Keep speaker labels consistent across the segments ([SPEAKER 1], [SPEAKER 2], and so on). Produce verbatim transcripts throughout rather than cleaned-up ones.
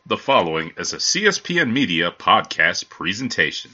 [SPEAKER 1] The following is a C S P N Media podcast presentation.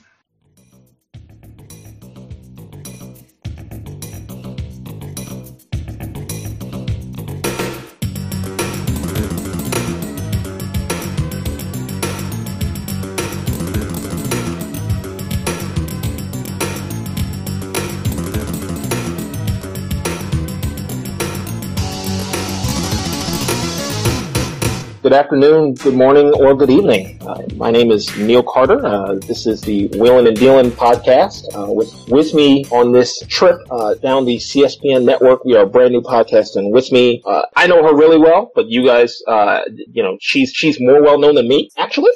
[SPEAKER 2] Good afternoon, good morning, or good evening. Uh, my name is Neil Carter. Uh, this is the Wheelin' and Dealin' podcast. Uh, with, with me on this trip uh, down the C S P N network, we are a brand new podcast, and with me, uh, I know her really well, but you guys, uh, you know, she's she's more well known than me, actually.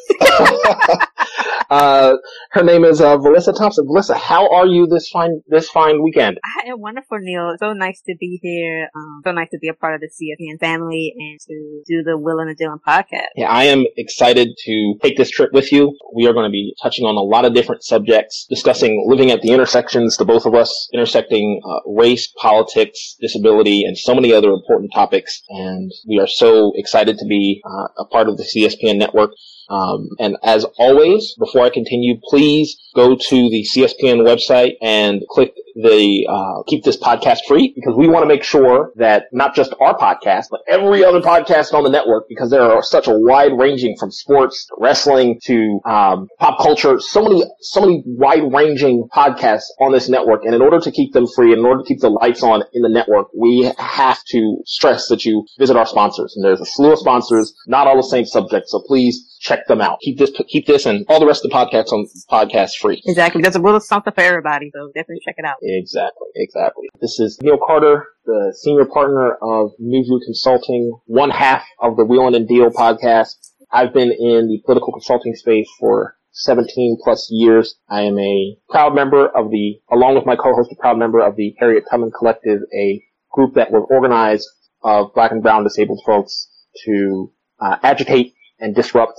[SPEAKER 2] Uh, her name is, uh, Valissa Thompson. Valissa, how are you this fine, this fine weekend?
[SPEAKER 3] I am wonderful, Neil. So nice to be here. Um, so nice to be a part of the C S P N family and to do the Wheelin' and Dealin' podcast.
[SPEAKER 2] Yeah, I am excited to take this trip with you. We are going to be touching on a lot of different subjects, discussing living at the intersections, the both of us intersecting, uh, race, politics, disability, and so many other important topics. And we are so excited to be, uh, a part of the C S P N network. Um, and as always, before I continue, please go to the C S P N website and click the uh, keep this podcast free, because we want to make sure that not just our podcast, but every other podcast on the network, because there are such a wide ranging from sports to wrestling to um, pop culture, so many so many wide ranging podcasts on this network. And in order to keep them free, and in order to keep the lights on in the network, we have to stress that you visit our sponsors. And there's a slew of sponsors, not all the same subjects, so please check them out. Keep this, keep this, and all the rest of the podcasts on podcasts free.
[SPEAKER 3] Exactly. There's a little something for everybody, so definitely check it out.
[SPEAKER 2] Exactly, exactly. This is Neil Carter, the senior partner of New View Consulting, one half of the Wheelin' and Deal podcast. I've been in the political consulting space for seventeen plus years. I am a proud member of the, along with my co-host, a proud member of the Harriet Tubman Collective, a group that was organized of Black and brown disabled folks to uh, agitate and disrupt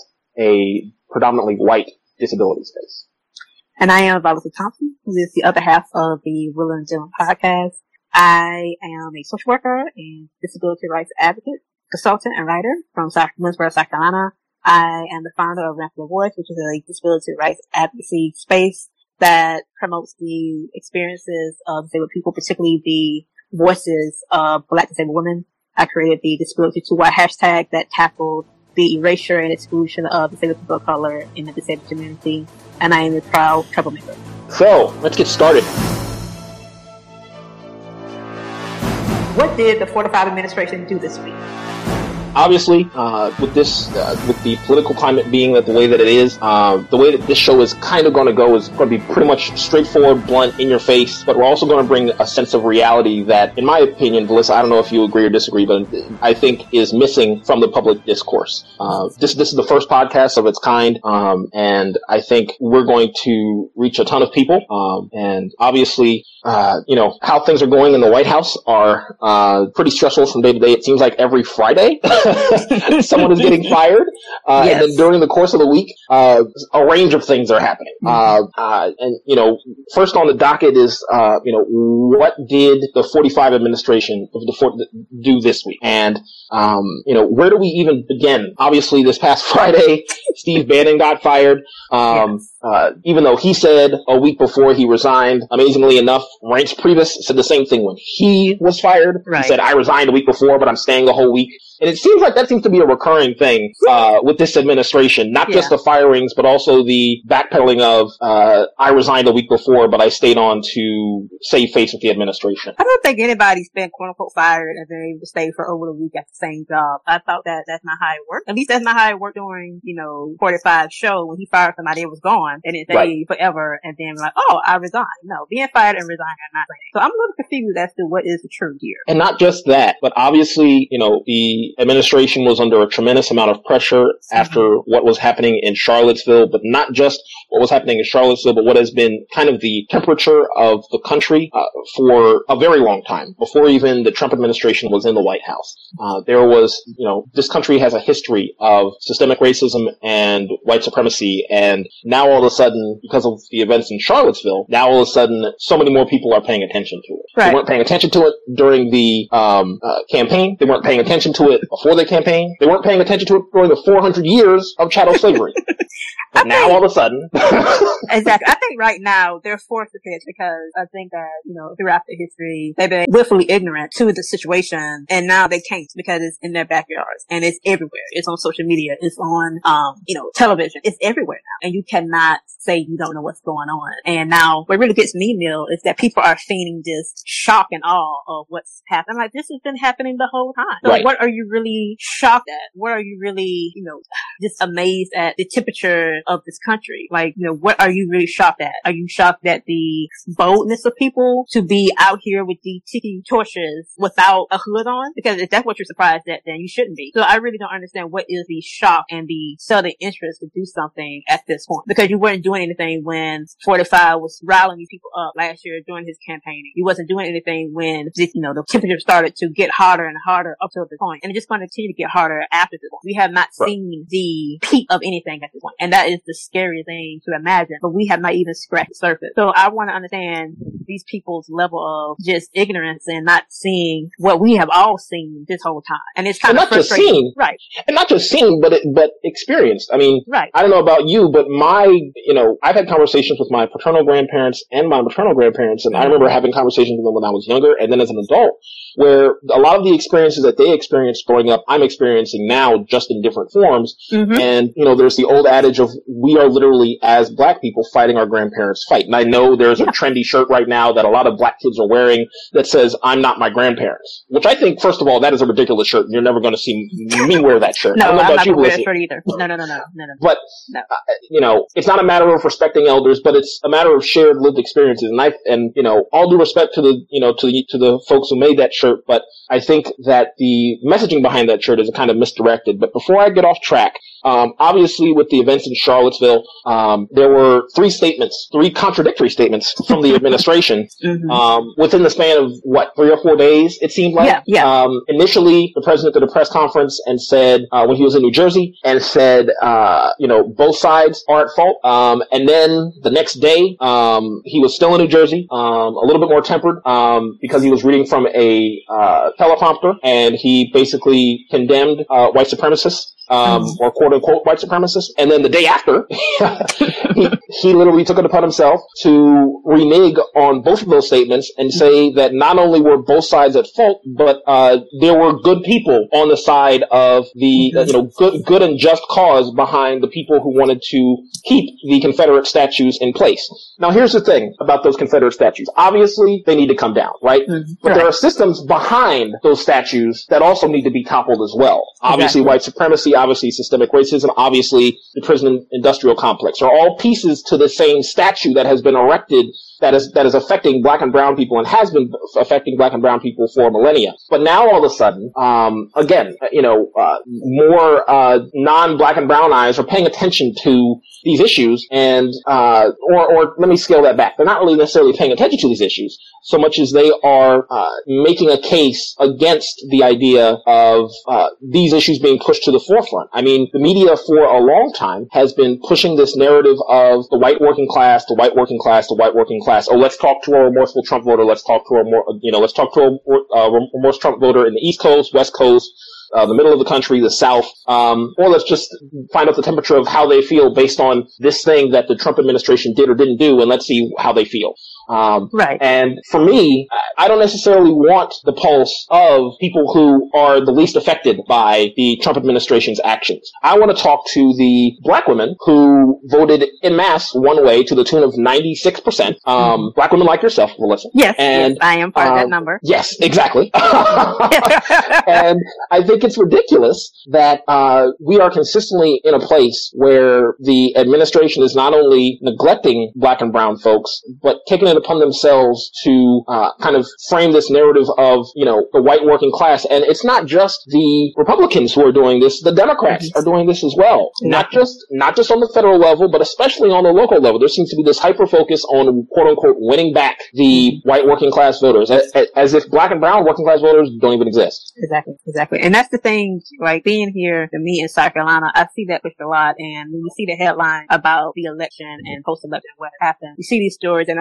[SPEAKER 2] a predominantly white disability space.
[SPEAKER 3] And I am Valissa Thompson, who is the other half of the Wheelin' and Dealin' podcast. I am a social worker and disability rights advocate, consultant, and writer from South Winsboro, South Carolina. I am the founder of Ramp Your Voice, which is a disability rights advocacy space that promotes the experiences of disabled people, particularly the voices of Black disabled women. I created the Disability to White hashtag that tackled the erasure and exclusion of disabled people of color in the disabled community, and I am a proud troublemaker.
[SPEAKER 2] So, let's get started.
[SPEAKER 3] What did the forty-five administration do this week?
[SPEAKER 2] Obviously, uh, with this, uh, with the political climate being that the way that it is, uh, the way that this show is kind of going to go is going to be pretty much straightforward, blunt, in your face, but we're also going to bring a sense of reality that, in my opinion, Valissa, I don't know if you agree or disagree, but I think is missing from the public discourse. Uh, this, this is the first podcast of its kind, um, and I think we're going to reach a ton of people, um, and obviously, uh, you know, how things are going in the White House are, uh, pretty stressful from day to day. It seems like every Friday, someone is getting fired, uh, yes. And then during the course of the week, uh, a range of things are happening. Mm-hmm. Uh, uh, and, you know, first on the docket is, uh, you know, what did the forty-five administration do this week? And, um, you know, where do we even begin? Obviously, this past Friday, Steve Bannon got fired. Um, yes. uh, even though he said a week before he resigned, amazingly enough, Reince Priebus said the same thing when he was fired. Right. He said, I resigned a week before, but I'm staying the whole week. And it seems like that seems to be a recurring thing, uh, with this administration. Not yeah. just the firings, but also the backpedaling of, uh, I resigned a week before, but I stayed on to save face with the administration.
[SPEAKER 3] I don't think anybody's been quote unquote fired and been able to stay for over a week at the same job. I thought that that's not how it worked. At least that's not how it worked during, you know, forty-five show when he fired somebody, it was gone. And it stayed right. forever. And then like, oh, I resigned. No, being fired and resigning are not same. So I'm a little confused as to what is the truth here.
[SPEAKER 2] And not just that, but obviously, you know, the administration was under a tremendous amount of pressure mm-hmm. after what was happening in Charlottesville, but not just what was happening in Charlottesville, but what has been kind of the temperature of the country uh, for a very long time, before even the Trump administration was in the White House. Uh, there was, you know, this country has a history of systemic racism and white supremacy, and now all of a sudden, because of the events in Charlottesville, now all of a sudden, so many more people are paying attention to it. Right. They weren't paying attention to it during the um, uh, campaign. They weren't paying attention to it before they campaigned. They weren't paying attention to it during the four hundred years of chattel slavery. But now, all of a sudden.
[SPEAKER 3] Exactly. I think right now they're forced to pay it because I think that, you know, throughout the history, they've been willfully ignorant to the situation, and now they can't because it's in their backyards and it's everywhere. It's on social media. It's on, um, you know, television. It's everywhere now. And you cannot say you don't know what's going on. And now what really gets me, Neil, is that people are feigning this shock and awe of what's happening. Like, this has been happening the whole time. So
[SPEAKER 2] right.
[SPEAKER 3] What are you really shocked at? What are you really, you know, just amazed at the temperature of this country? Like, you know, what are you really shocked at? Are you shocked at the boldness of people to be out here with the tiki torches without a hood on? Because if that's what you're surprised at, then you shouldn't be. So I really don't understand what is the shock and the sudden interest to do something at this point. Because you weren't doing anything when forty-five was riling you people up last year during his campaigning. You wasn't doing anything when, you know, the temperature started to get hotter and hotter up to this point. And it's just going to continue to get harder after this point. We have not right. seen the peak of anything at this point. And that is the scariest thing to imagine. But we have not even scratched the surface. So I want to understand these people's level of just ignorance and not seeing what we have all seen this whole time. And it's kind
[SPEAKER 2] and
[SPEAKER 3] of
[SPEAKER 2] not
[SPEAKER 3] frustrating.
[SPEAKER 2] Just seen,
[SPEAKER 3] right.
[SPEAKER 2] And not just seen, but it, but experienced. I mean,
[SPEAKER 3] right.
[SPEAKER 2] I don't know about you, but my, you know, I've had conversations with my paternal grandparents and my maternal grandparents, and I remember having conversations with them when I was younger and then as an adult, where a lot of the experiences that they experienced growing up, I'm experiencing now just in different forms. Mm-hmm. And, you know, there's the old adage of we are literally, as black people, fighting our grandparents' fight. And I know there's yeah. a trendy shirt right now that a lot of black kids are wearing that says, I'm not my grandparents. Which I think, first of all, that is a ridiculous shirt. You're never going to see me wear that shirt.
[SPEAKER 3] No,
[SPEAKER 2] I don't know
[SPEAKER 3] I'm
[SPEAKER 2] about
[SPEAKER 3] not
[SPEAKER 2] you,
[SPEAKER 3] going to wear that
[SPEAKER 2] Lizzie.
[SPEAKER 3] shirt either. No, no, no, no, no, no.
[SPEAKER 2] But,
[SPEAKER 3] no.
[SPEAKER 2] Uh, you know, it's not a matter of respecting elders, but it's a matter of shared lived experiences. And I, and, you know, all due respect to the, you know, to the, to the folks who made that shirt, but I think that the messaging behind that shirt is kind of misdirected. But before I get off track, um, obviously with the events in Charlottesville, um, there were three statements, three contradictory statements from the administration, mm-hmm. um, within the span of what, three or four days, it seemed like.
[SPEAKER 3] Yeah, yeah.
[SPEAKER 2] Um, initially, the president did a press conference and said, uh, when he was in New Jersey, and said, uh, you know, both sides are at fault. Um, and then the next day, um, he was still in New Jersey, um, a little bit more tempered, um, because he was reading from a, uh, teleprompter, and he basically condemned, uh, white supremacists. Um, or quote unquote white supremacists. And then the day after, he, he literally took it upon himself to renege on both of those statements and say that not only were both sides at fault, but, uh, there were good people on the side of the, uh, you know, good, good and just cause behind the people who wanted to keep the Confederate statues in place. Now here's the thing about those Confederate statues. Obviously, they need to come down, right? Mm-hmm. But right. there are systems behind those statues that also need to be toppled as well. Obviously, exactly. white supremacy, obviously systemic racism, obviously the prison industrial complex are all pieces to the same statue that has been erected that is that is affecting black and brown people and has been affecting black and brown people for millennia. But now all of a sudden, um, again, you know, uh, more uh, non-black and brown eyes are paying attention to these issues, and uh, or or let me scale that back. They're not really necessarily paying attention to these issues so much as they are uh, making a case against the idea of uh, these issues being pushed to the forefront. I mean, the media for a long time has been pushing this narrative of the white working class, the white working class, the white working class. Oh, let's talk to a remorseful Trump voter. Let's talk to a more, you know, let's talk to a uh, remorse Trump voter in the East Coast, West Coast, Uh, the middle of the country, the South, um, or let's just find out the temperature of how they feel based on this thing that the Trump administration did or didn't do, and let's see how they feel. Um,
[SPEAKER 3] right.
[SPEAKER 2] And for me, I don't necessarily want the pulse of people who are the least affected by the Trump administration's actions. I want to talk to the black women who voted en masse one way to the tune of ninety-six percent. Um, mm-hmm. Black women like yourself, Melissa.
[SPEAKER 3] Yes,
[SPEAKER 2] and,
[SPEAKER 3] yes, I am part
[SPEAKER 2] um,
[SPEAKER 3] of that number.
[SPEAKER 2] Yes, exactly. And I think it's ridiculous that uh, we are consistently in a place where the administration is not only neglecting black and brown folks, but taking it upon themselves to uh, kind of frame this narrative of, you know, the white working class. And it's not just the Republicans who are doing this, the Democrats mm-hmm. are doing this as well. Mm-hmm. Not just not just on the federal level, but especially on the local level. There seems to be this hyper-focus on, quote-unquote, winning back the white working class voters, as, as if black and brown working class voters don't even exist.
[SPEAKER 3] Exactly, exactly. And that's the thing, like being here to me in South Carolina, I see that pushed a lot. And when you see the headline about the election and post-election what happened, you see these stories and all these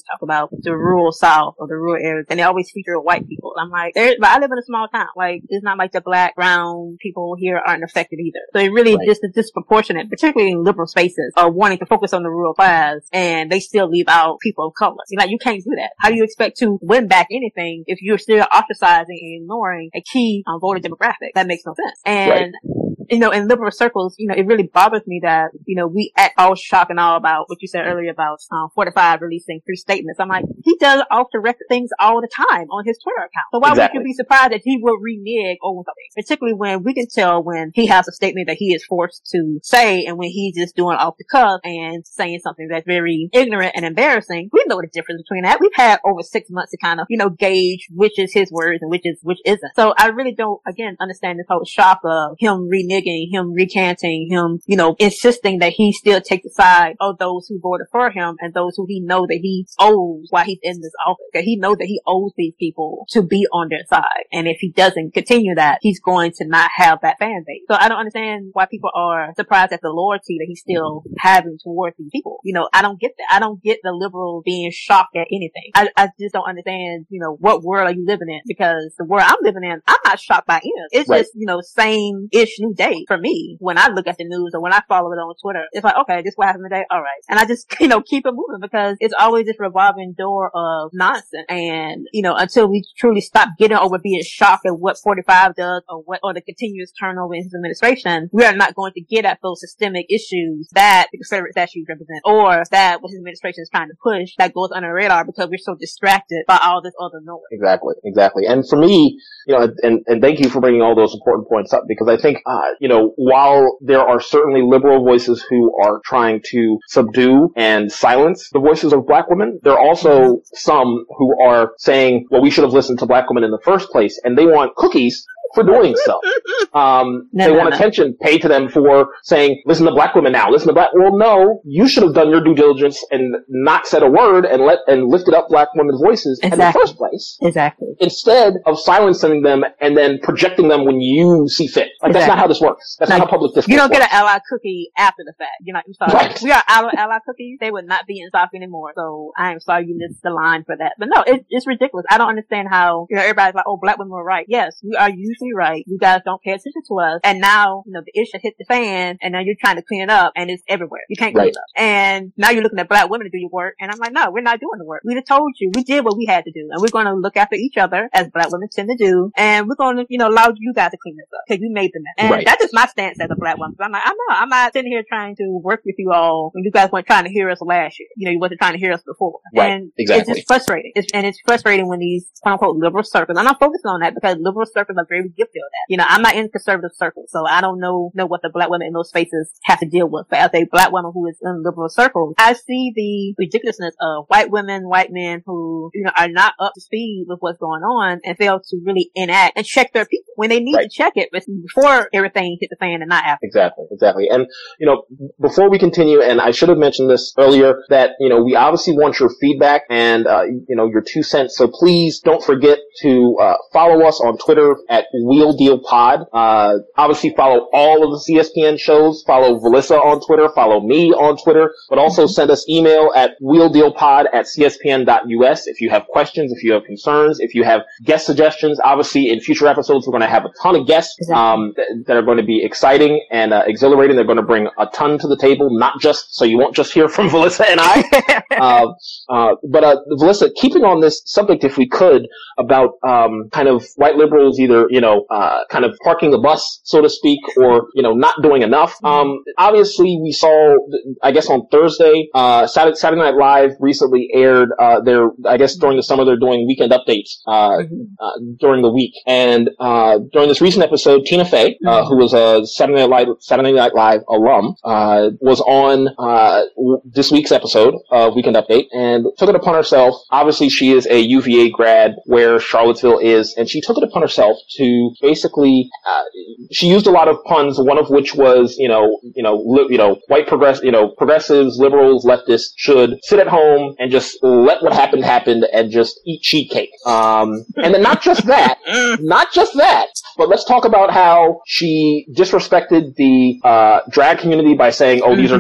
[SPEAKER 3] talk about the rural South or the rural areas, and they always feature white people. I'm like, there, but I live in a small town. Like, it's not like the black, brown people here aren't affected either. So it really right. just is disproportionate, particularly in liberal spaces, are wanting to focus on the rural class, and they still leave out people of color. You're like, you can't do that. How do you expect to win back anything if you're still ostracizing and ignoring a key um, voter demographic? That makes no sense. And right. you know, in liberal circles, you know, it really bothers me that, you know, we act all shock and all about what you said earlier about um, forty-five releasing three statements. I'm like, he does off the record things all the time on his Twitter account. So why exactly. would you be surprised that he will renege over something? Particularly when we can tell when he has a statement that he is forced to say, and when he's just doing off the cuff and saying something that's very ignorant and embarrassing. We know the difference between that. We've had over six months to kind of, you know, gauge which is his words and which is which isn't. So I really don't, again, understand this whole shock of him reneging, him recanting, him, you know, insisting that he still take the side of those who voted for him and those who he know that he owes while he's in this office. That he knows that he owes these people to be on their side. And if he doesn't continue that, he's going to not have that fan base. So I don't understand why people are surprised at the loyalty that he's still having towards these people. You know, I don't get that. I don't get the liberal being shocked at anything. I, I just don't understand, you know, what world are you living in? Because the world I'm living in, I'm not shocked by it. It's right. just, you know, same-ish new day for me. When I look at the news or when I follow it on Twitter, it's like, okay, this is what happened today. All right. And I just, you know, keep it moving because it's always this revolving door of nonsense. And, you know, until we truly stop getting over being shocked at what forty-five does or what, or the continuous turnover in his administration, we are not going to get at those systemic issues that the Confederate statutes represent or that what his administration is trying to push that goes under the radar because we're so distracted by all this other noise.
[SPEAKER 2] Exactly. Exactly. And for me, you know, and, and thank you for bringing all those important points up because I think, uh, you know, while there are certainly liberal voices who are trying to subdue and silence the voices of black women, there are also some who are saying, well, we should have listened to black women in the first place, and they want cookies for doing so. Um, no, they no, want no. attention paid to them for saying, listen to black women now, listen to black, well, no, you should have done your due diligence and not said a word and let, and lifted up black women's voices exactly. in the first place.
[SPEAKER 3] Exactly.
[SPEAKER 2] Instead of silencing them and then projecting them when you see fit. Like, exactly. that's not how this works. That's like, not how public discourse
[SPEAKER 3] You don't
[SPEAKER 2] works.
[SPEAKER 3] get an ally cookie after the fact. You're not, I'm sorry. Right. We are ally, ally cookies. They would not be in stock anymore. So I am sorry you missed the line for that. But no, it, it's ridiculous. I don't understand how, you know, everybody's like, oh, black women were right. Yes, we are usually right. You guys don't pay attention to us. And now, you know, the issue hit the fan and now you're trying to clean it up and it's everywhere. You can't clean right. it up. And now you're looking at black women to do your work. And I'm like, no, we're not doing the work. We just told you. We did what we had to do. And we're going to look after each other as black women tend to do. And we're going to, you know, allow you guys to clean this up because you made the mess. And right. that's just my stance as a black woman. So I'm like, I'm not, I'm not sitting here trying to work with you all when you guys weren't trying to hear us last year. You know, you wasn't trying to hear us before.
[SPEAKER 2] Right.
[SPEAKER 3] And
[SPEAKER 2] exactly.
[SPEAKER 3] it's just frustrating. It's, and it's frustrating when these quote unquote liberal circles, and I'm focusing on that because liberal circles are very guilty of that. You know, I'm not in conservative circles, so I don't know, know what the black women in those spaces have to deal with. But as a black woman who is in liberal circles, I see the ridiculousness of white women, white men who, you know, are not up to speed with what's going on and fail to really enact and check their people when they need right. to check it before everything hit the fan and not after.
[SPEAKER 2] Exactly, exactly. And, you know, before we continue, and I should have mentioned this earlier, that, you know, we obviously want your feedback and, uh, you know, your two cents. So please don't forget to, uh, follow us on Twitter at Wheel Deal Pod. Uh, obviously follow all of the C S P N shows. Follow Velissa on Twitter. Follow me on Twitter. But also send us email at wheeldealpod at c s p n dot u s if you have questions, if you have concerns, if you have guest suggestions. Obviously, in future episodes, we're going to have a ton of guests um, th- that are going to be exciting and uh, exhilarating. They're going to bring a ton to the table, not just so you won't just hear from Velissa and I. uh, uh, but uh, Velissa, keeping on this subject, if we could, about um, kind of white liberals either, you know, uh, kind of parking the bus, so to speak, or, you know, not doing enough. Um, obviously, we saw, I guess on Thursday, uh, Saturday, Saturday Night Live recently aired, uh, their, I guess during the summer, they're doing weekend updates, uh, uh during the week. And, uh, during this recent episode, Tina Fey, uh, who was a Saturday Night Live, Saturday Night Live alum, uh, was on, uh, this week's episode of Weekend Update and took it upon herself. Obviously, she is a U V A grad where Charlottesville is, and she took it upon herself to basically, uh, she used a lot of puns, one of which was, you know, you know, li- you know, white progress, you know, progressives, liberals, leftists should sit at home and just let what happened happen and just eat cheat cake. Um, and then not just that, not just that, but let's talk about how she disrespected the, uh, drag community by saying, oh, these are just, quote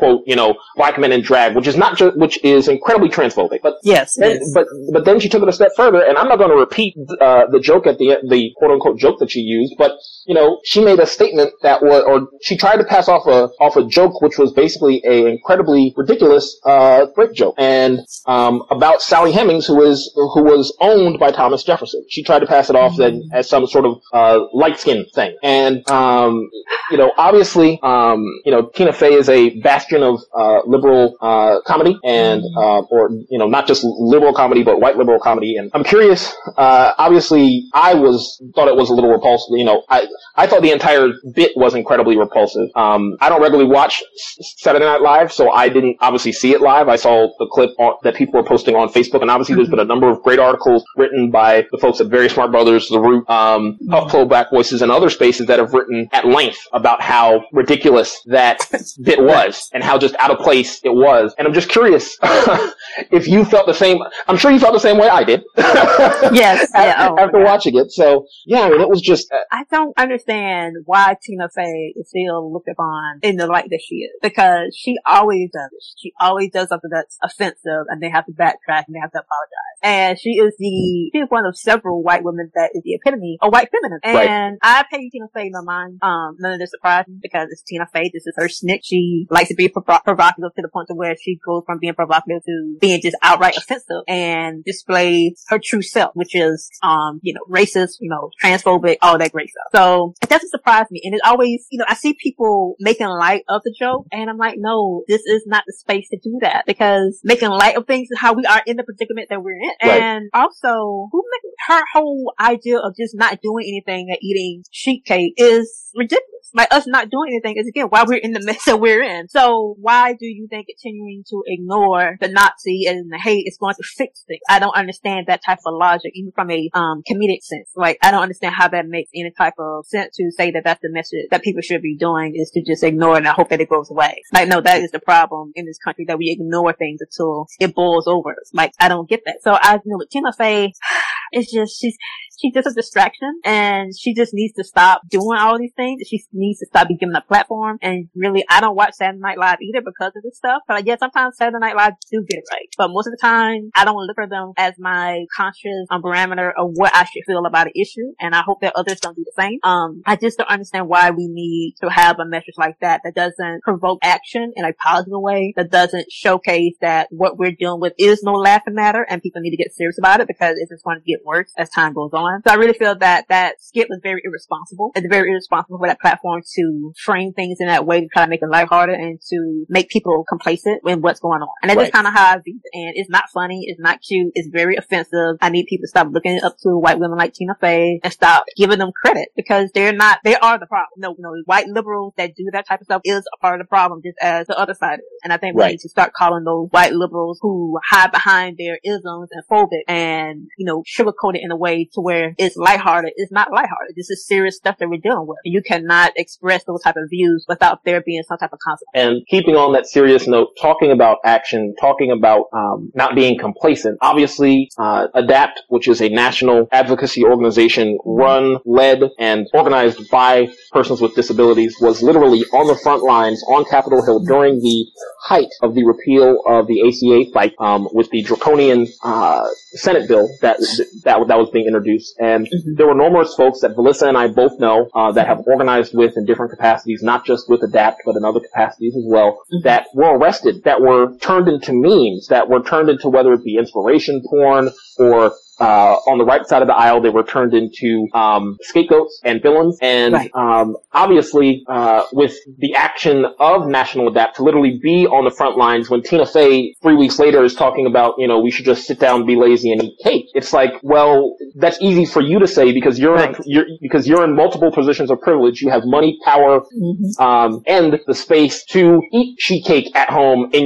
[SPEAKER 2] unquote, you know, black men in drag, which is not just, which is incredibly transphobic. But
[SPEAKER 3] yes,
[SPEAKER 2] then,
[SPEAKER 3] yes.
[SPEAKER 2] but but then she took it a step further, and I'm not going to repeat uh, the joke at the the quote unquote joke that she used, but you know, she made a statement that was, or she tried to pass off a off a joke which was basically a incredibly ridiculous uh rape joke, and um about Sally Hemings, who is who was owned by Thomas Jefferson. She tried to pass it off then as some sort of uh light skin thing, and um you know, obviously um you know, Tina Fey is a bastion of uh liberal uh comedy, and uh or you know, not just liberal comedy but white liberal comedy. And I'm curious, uh obviously I was thought it was a little repulsive. You know, I I thought the entire bit was incredibly repulsive. Um, I don't regularly watch Saturday Night Live, so I didn't obviously see it live. I saw the clip on, that people were posting on Facebook, and obviously there's been a number of great articles written by the folks at Very Smart Brothers, The Root, um, HuffPo, Black Voices, and other spaces that have written at length about how ridiculous that bit was and how just out of place it was. And I'm just curious if you felt the same. I'm sure you felt the same way I did.
[SPEAKER 3] Yes, yeah, oh,
[SPEAKER 2] after watching it. So yeah, I mean, it was just. Uh,
[SPEAKER 3] I don't understand why Tina Fey is still looked upon in the light that she is, because she always does it. She always does something that's offensive, and they have to backtrack and they have to apologize. And she is the she is one of several white women that is the epitome of white feminism. And right. I pay Tina Fey no mind. Um, none of this surprises me because it's Tina Fey. This is her snick. She likes to be provo- provocative to the point to where she goes from being provocative to being just outright offensive and displays her true self, which is um, you know, racist, you know, transphobic, all that great stuff. So it doesn't surprise me. And it always, you know, I see people making light of the joke, and I'm like, no, this is not the space to do that, because making light of things is how we are in the predicament that we're in. Right. And also, who make, her whole idea of just not doing anything and eating sheet cake is ridiculous. Like, us not doing anything is, again, why we're in the mess that we're in. So why do you think continuing to ignore the Nazi and the hate is going to fix things? I don't understand that type of logic, even from a um comedic sense. Like, I don't understand how that makes any type of sense to say that that's the message that people should be doing, is to just ignore it and I hope that it goes away. Like, no, that is the problem in this country, that we ignore things until it boils over us. Like, I don't get that. So I, you know, with Tina Fey, it's just, she's, she's just a distraction, and she just needs to stop doing all these things. She needs to stop being given a platform. And really, I don't watch Saturday Night Live either because of this stuff. But like, yeah, sometimes Saturday Night Live do get it right. But most of the time, I don't look for them as my conscious um, parameter of what I should feel about an issue. And I hope that others don't do the same. Um, I just don't understand why we need to have a message like that that doesn't provoke action in a positive way, that doesn't showcase that what we're dealing with is no laughing matter and people need to get serious about it, because it's just going to get worse as time goes on. So I really feel that that skit was very irresponsible. It's very irresponsible for that platform to frame things in that way to try to make it lighthearted and to make people complacent in what's going on. And that's right. Just kind of how I view it. And it's not funny. It's not cute. It's very offensive. I need people to stop looking up to white women like Tina Fey and stop giving them credit, because they're not, they are the problem. No, no, white liberals that do that type of stuff is a part of the problem, just as the other side is. And I think we right. need to start calling those white liberals who hide behind their isms and phobic and, you know, sugarcoat it in a way to where it's lighthearted. It's not lighthearted. This is serious stuff that we're dealing with. You cannot express those type of views without there being some type of consequence.
[SPEAKER 2] And keeping on that serious note, talking about action, talking about um, not being complacent. Obviously, uh, ADAPT, which is a national advocacy organization run, led, and organized by persons with disabilities, was literally on the front lines on Capitol Hill during the height of the repeal of the A C A fight, um, with the draconian uh, Senate bill that that that was being introduced. And mm-hmm. there were numerous folks that Melissa and I both know uh, that have organized with in different capacities, not just with ADAPT, but in other capacities as well, mm-hmm. that were arrested, that were turned into memes, that were turned into, whether it be inspiration porn or Uh, on the right side of the aisle, they were turned into um, scapegoats and villains. And right. um, obviously, uh, with the action of National ADAPT to literally be on the front lines, when Tina Fey three weeks later is talking about, you know, we should just sit down, be lazy, and eat cake. It's like, well, that's easy for you to say because you're, right. in, you're because you're in multiple positions of privilege. You have money, power, mm-hmm. um, and the space to eat sheet cake at home in your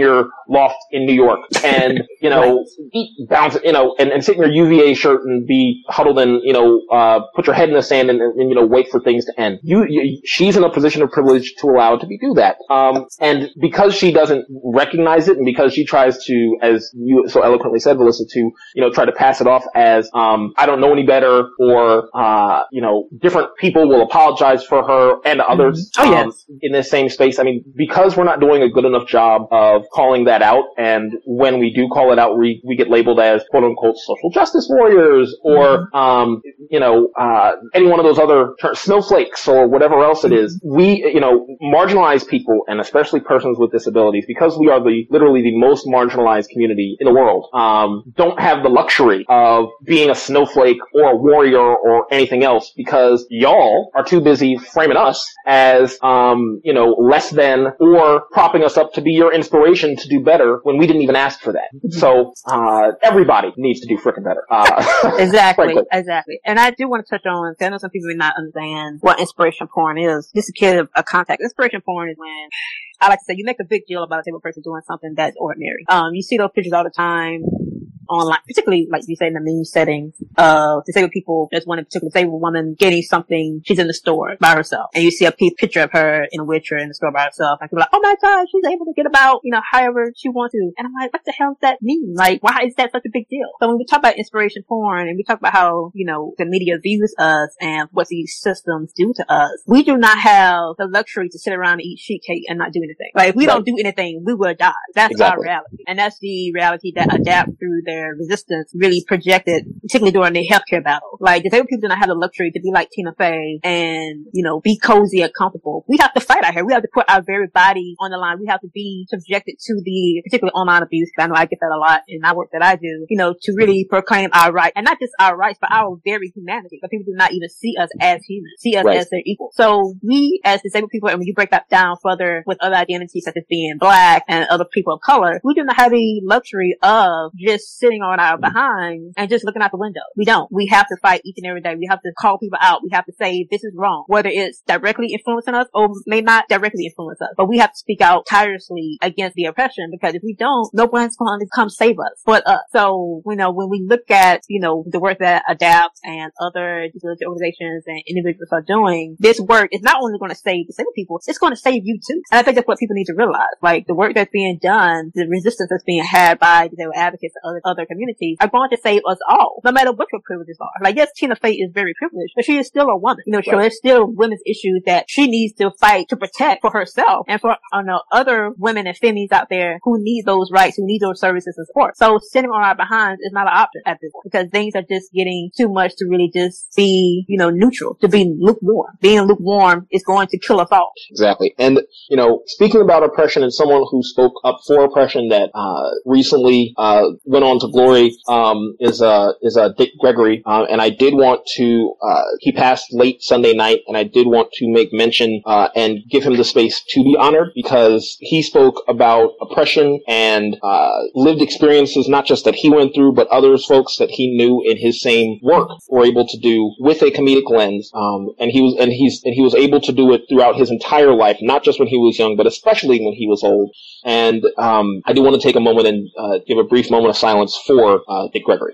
[SPEAKER 2] loft in New York and, you know, right. eat, bounce, you know, and, and sit in your U V A shirt and be huddled and, you know, uh, put your head in the sand and, and, and you know, wait for things to end. You, you, she's in a position of privilege to allow it to be do that. Um, and because she doesn't recognize it and because she tries to, as you so eloquently said, Melissa, to, you know, try to pass it off as, um, I don't know any better or, uh, you know, different people will apologize for her and others,
[SPEAKER 3] mm-hmm. oh,
[SPEAKER 2] um,
[SPEAKER 3] yes.
[SPEAKER 2] in this same space. I mean, because we're not doing a good enough job of calling that out, and when we do call it out, we, we get labeled as quote unquote social justice warriors or, mm-hmm. um, you know, uh, any one of those other terms, snowflakes or whatever else it is. We, you know, marginalized people and especially persons with disabilities, because we are the, literally the most marginalized community in the world, um, don't have the luxury of being a snowflake or a warrior or anything else because y'all are too busy framing us as, um, you know, less than or propping us up to be your inspiration to do better when we didn't even ask for that. So, uh, everybody needs to do frickin' better. Uh,
[SPEAKER 3] exactly, exactly. And I do want to touch on, I know some people may not understand what inspiration porn is. Just to give a context, inspiration porn is when, I like to say, you make a big deal about a disabled person doing something that's ordinary. Um, you see those pictures all the time online, particularly like you say in the meme settings of disabled people. There's one in particular disabled woman getting something. She's in the store by herself, and you see a picture of her in a wheelchair in the store by herself. And people are like, "Oh my God, she's able to get about, you know, however she wants to." And I'm like, "What the hell does that mean? Like, why is that such a big deal?" So when we talk about inspiration porn and we talk about how, you know, the media views us and what these systems do to us, we do not have the luxury to sit around and eat sheet cake and not do anything. Like, if we right. don't do anything, we will die. That's exactly. our reality, and that's the reality that ADAPT through their resistance really projected, particularly during the healthcare battle. Like, disabled people do not have the luxury to be like Tina Fey and, you know, be cozy and comfortable. We have to fight out here. We have to put our very body on the line. We have to be subjected to the, particularly online abuse, because I know I get that a lot in my work that I do, you know, to really proclaim our rights. And not just our rights, but our very humanity. But people do not even see us as humans, see us right. as their equal. So we, as disabled people, and when you break that down further with other identities such as being black and other people of color, we do not have the luxury of just sitting on our behind and just looking out the window. We don't. We have to fight each and every day. We have to call people out. We have to say this is wrong, whether it's directly influencing us or may not directly influence us. But we have to speak out tirelessly against the oppression, because if we don't, no one's going to come save us but us. So, you know, when we look at, you know, the work that ADAPT and other disability organizations and individuals are doing, this work is not only going to save disabled people, it's going to save you too. And I think that's what people need to realize. Like, the work that's being done, the resistance that's being had by disabled advocates and other, other communities are going to save us all, no matter what your privileges are. Like, yes, Tina Fey is very privileged, but she is still a woman. You know, so there's still women's issues that she needs to fight to protect for herself and for, you know, other women and femmes out there who need those rights, who need those services and support. So sitting on our behinds is not an option at this point, because things are just getting too much to really just be, you know, neutral, to be lukewarm. Being lukewarm is going to kill us all.
[SPEAKER 2] Exactly. And, you know, speaking about oppression, and someone who spoke up for oppression that, uh, recently, uh, went on to glory, um, is, uh, is, uh, Dick Gregory. Uh, and I did want to, uh, he passed late Sunday night, and I did want to make mention, uh, and give him the space to be honored, because he spoke about oppression and, uh, lived experiences, not just that he went through, but others, folks that he knew in his same work were able to do with a comedic lens. Um, and he was, and he's, and he was able to do it throughout his entire life, not just when he was young, but especially when he was old. And, um, I do want to take a moment and, uh, give a brief moment of silence for, uh, Dick Gregory.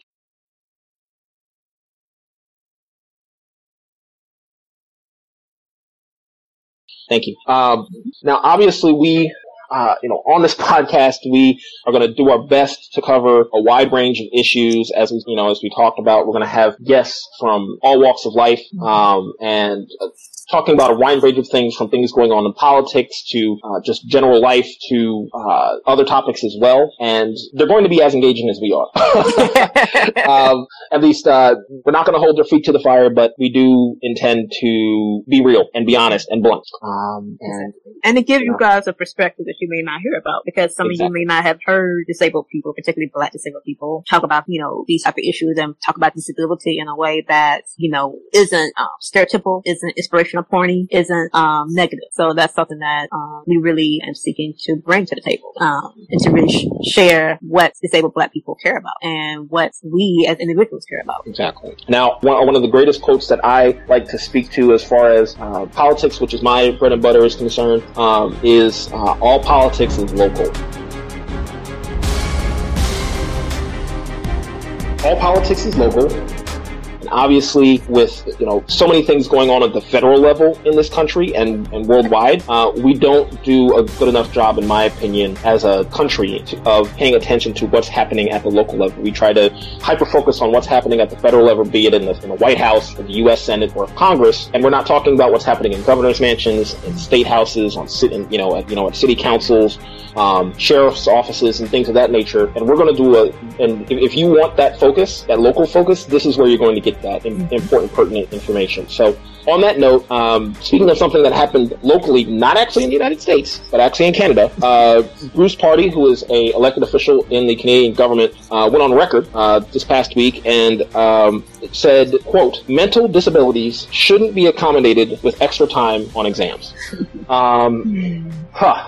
[SPEAKER 2] Thank you. Um, now, obviously, we, uh, you know, on this podcast, we are going to do our best to cover a wide range of issues. As we, you know, as we talked about, we're going to have guests from all walks of life, um, and uh, talking about a wide range of things, from things going on in politics to uh, just general life to uh, other topics as well. And they're going to be as engaging as we are. um, at least uh, we're not going to hold their feet to the fire, but we do intend to be real and be honest and blunt. Um, and
[SPEAKER 3] and to give you guys a perspective that you may not hear about, because some exactly. of you may not have heard disabled people, particularly Black disabled people, talk about, you know, these type of issues and talk about disability in a way that, you know, isn't um, stereotypical, isn't inspirational porny, isn't um negative. So that's something that um we really am seeking to bring to the table, um and to really sh- share what disabled Black people care about and what we as individuals care about.
[SPEAKER 2] Exactly. Now, one, one of the greatest quotes that I like to speak to as far as uh, politics, which is my bread and butter, is concerned, um, is uh, all politics is local. all politics is local. And obviously, with, you know, so many things going on at the federal level in this country and, and worldwide, uh, we don't do a good enough job, in my opinion, as a country to, of paying attention to what's happening at the local level. We try to hyper-focus on what's happening at the federal level, be it in the, in the White House, or the U S Senate, or Congress, and we're not talking about what's happening in governors' mansions, in state houses, on sit, you know, at, you know, at city councils, um, sheriff's offices, and things of that nature. And we're going to do a, and if, if you want that focus, that local focus, this is where you're going to get that important, pertinent information. So on that note, um, speaking of something that happened locally, not actually in the United States, but actually in Canada, uh, Bruce Pardy, who is a elected official in the Canadian government, uh, went on record uh, this past week and um, said, quote, mental disabilities shouldn't be accommodated with extra time on exams. Um, huh.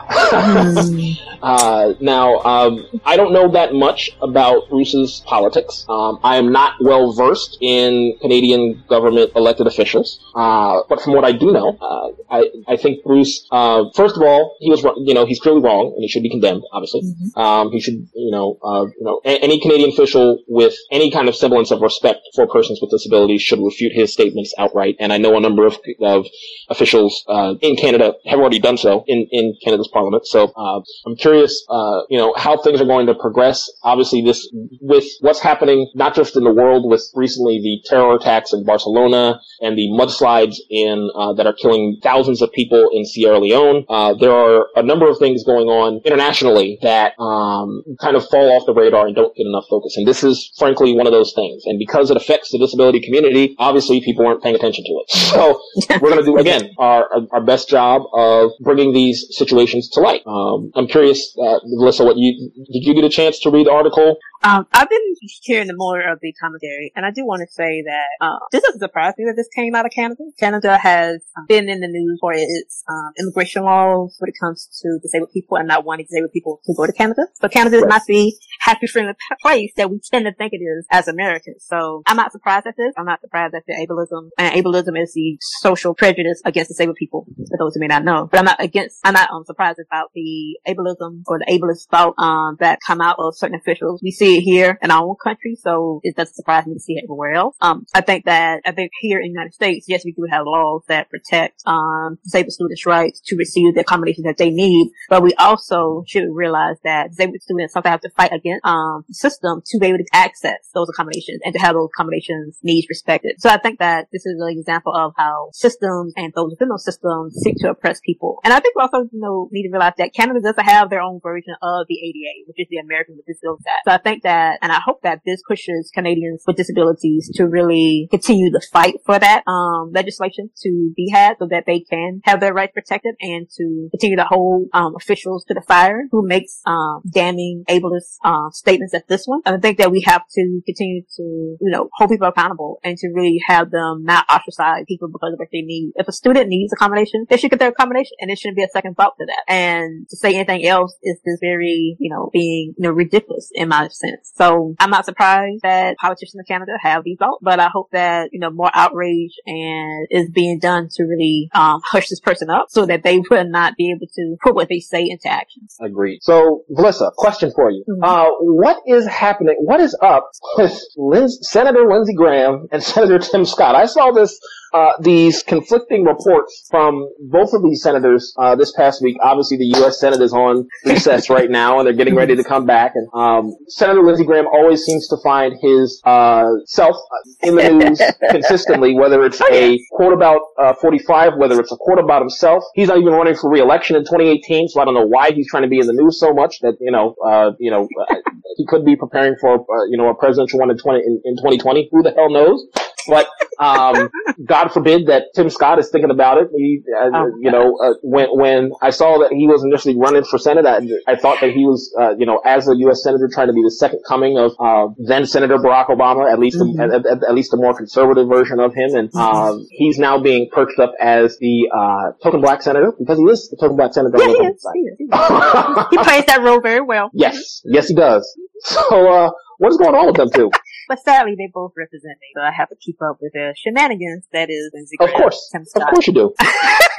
[SPEAKER 2] uh, now, um, I don't know that much about Bruce's politics. Um, I am not well versed in Canadian government elected officials. Uh, but from what I do know, uh, I, I think Bruce, uh, first of all, he was, you know, he's clearly wrong and he should be condemned, obviously. Mm-hmm. Um, he should, you know, uh, you know, a- any Canadian official with any kind of semblance of respect for persons with disabilities should refute his statements outright. And I know a number of, of officials, uh, in Canada have already done so in, in Canada's parliament. So, uh, I'm curious, uh, you know, how things are going to progress. Obviously this, with what's happening, not just in the world with recently the terror attacks in Barcelona and the mudslides in, uh, that are killing thousands of people in Sierra Leone. Uh, there are a number of things going on internationally that, um, kind of fall off the radar and don't get enough focus. And this is frankly one of those things. And because it affects the disability community, obviously people aren't paying attention to it. So we're going to do, again, our, our best job of bringing these situations to light. Um, I'm curious, uh, Melissa, what you, did you get a chance to read the article?
[SPEAKER 3] Um, I've been hearing more of the commentary, and I do want to say that uh, this doesn't surprise me that this came out of Canada. Canada has been in the news for its um, immigration laws when it comes to disabled people and not wanting disabled people to go to Canada. So Canada is
[SPEAKER 2] right.
[SPEAKER 3] not the happy, friendly place that we tend to think it is as Americans. So I'm not surprised at this. I'm not surprised at the ableism. And ableism is the social prejudice against disabled people, for those who may not know. But I'm not against, I'm not um, surprised about the ableism or the ableist thought um, that come out of certain officials. We see it here in our own country, so it doesn't surprise me to see it everywhere else. Um, I think that, I think here in the United States, yes, we do have laws that protect, um, disabled students' rights to receive the accommodations that they need, but we also should realize that disabled students sometimes have to fight against, um, the system to be able to access those accommodations and to have those accommodations needs respected. So I think that this is an example of how systems and those within those systems seek to oppress people. And I think we also, you know, need to realize that Canada doesn't have their own version of the A D A, which is the American with Disabilities Act. So I think that, and I hope that this pushes Canadians with disabilities to really continue to fight for that um legislation to be had so that they can have their rights protected and to continue to hold um officials to the fire who makes um damning ableist um statements at this one. And I think that we have to continue to, you know, hold people accountable and to really have them not ostracize people because of what they need. If a student needs accommodation, they should get their accommodation and it shouldn't be a second thought to that. And to say anything else is just very, you know, being, you know, ridiculous in my sense. So I'm not surprised that politicians in Canada have these thoughts, but I hope that, you know, more outrage and is being done to really um hush this person up so that they will not be able to put what they say into action.
[SPEAKER 2] Agreed. So, Melissa, question for you.
[SPEAKER 3] Mm-hmm.
[SPEAKER 2] Uh, what is happening, what is up with Lin- Senator Lindsey Graham and Senator Tim Scott? I saw this, uh, these conflicting reports from both of these senators, uh, this past week. Obviously, the U S Senate is on recess right now and they're getting ready to come back. And, um, Senator Lindsey Graham always seems to find his, uh, self in the news consistently, whether it's a quote about, uh, forty-five, whether it's a quote about himself. He's not even running for re-election in twenty eighteen, so I don't know why he's trying to be in the news so much that, you know, uh, you know, uh, he could be preparing for, uh, you know, a presidential one in twenty, in, in twenty twenty. Who the hell knows? But, um, God forbid that Tim Scott is thinking about it. He, uh, oh, you know, uh, when, when I saw that he was initially running for Senate, I, I thought that he was, uh, you know, as a U S Senator trying to be the second coming of, uh, then Senator Barack Obama, at least, mm-hmm. a, at, at least a more conservative version of him. And, um, he's now being perched up as the, uh, token black senator because he is the token black senator.
[SPEAKER 3] Yeah, he is. He is. He is. He plays that role very well.
[SPEAKER 2] Yes. Yes, he does. So, uh, what is going on with them two?
[SPEAKER 3] But sadly, they both represent me, so I have to keep up with their shenanigans. That is, Lindsey Graham,
[SPEAKER 2] of course,
[SPEAKER 3] Tim Scott.
[SPEAKER 2] Of course you do.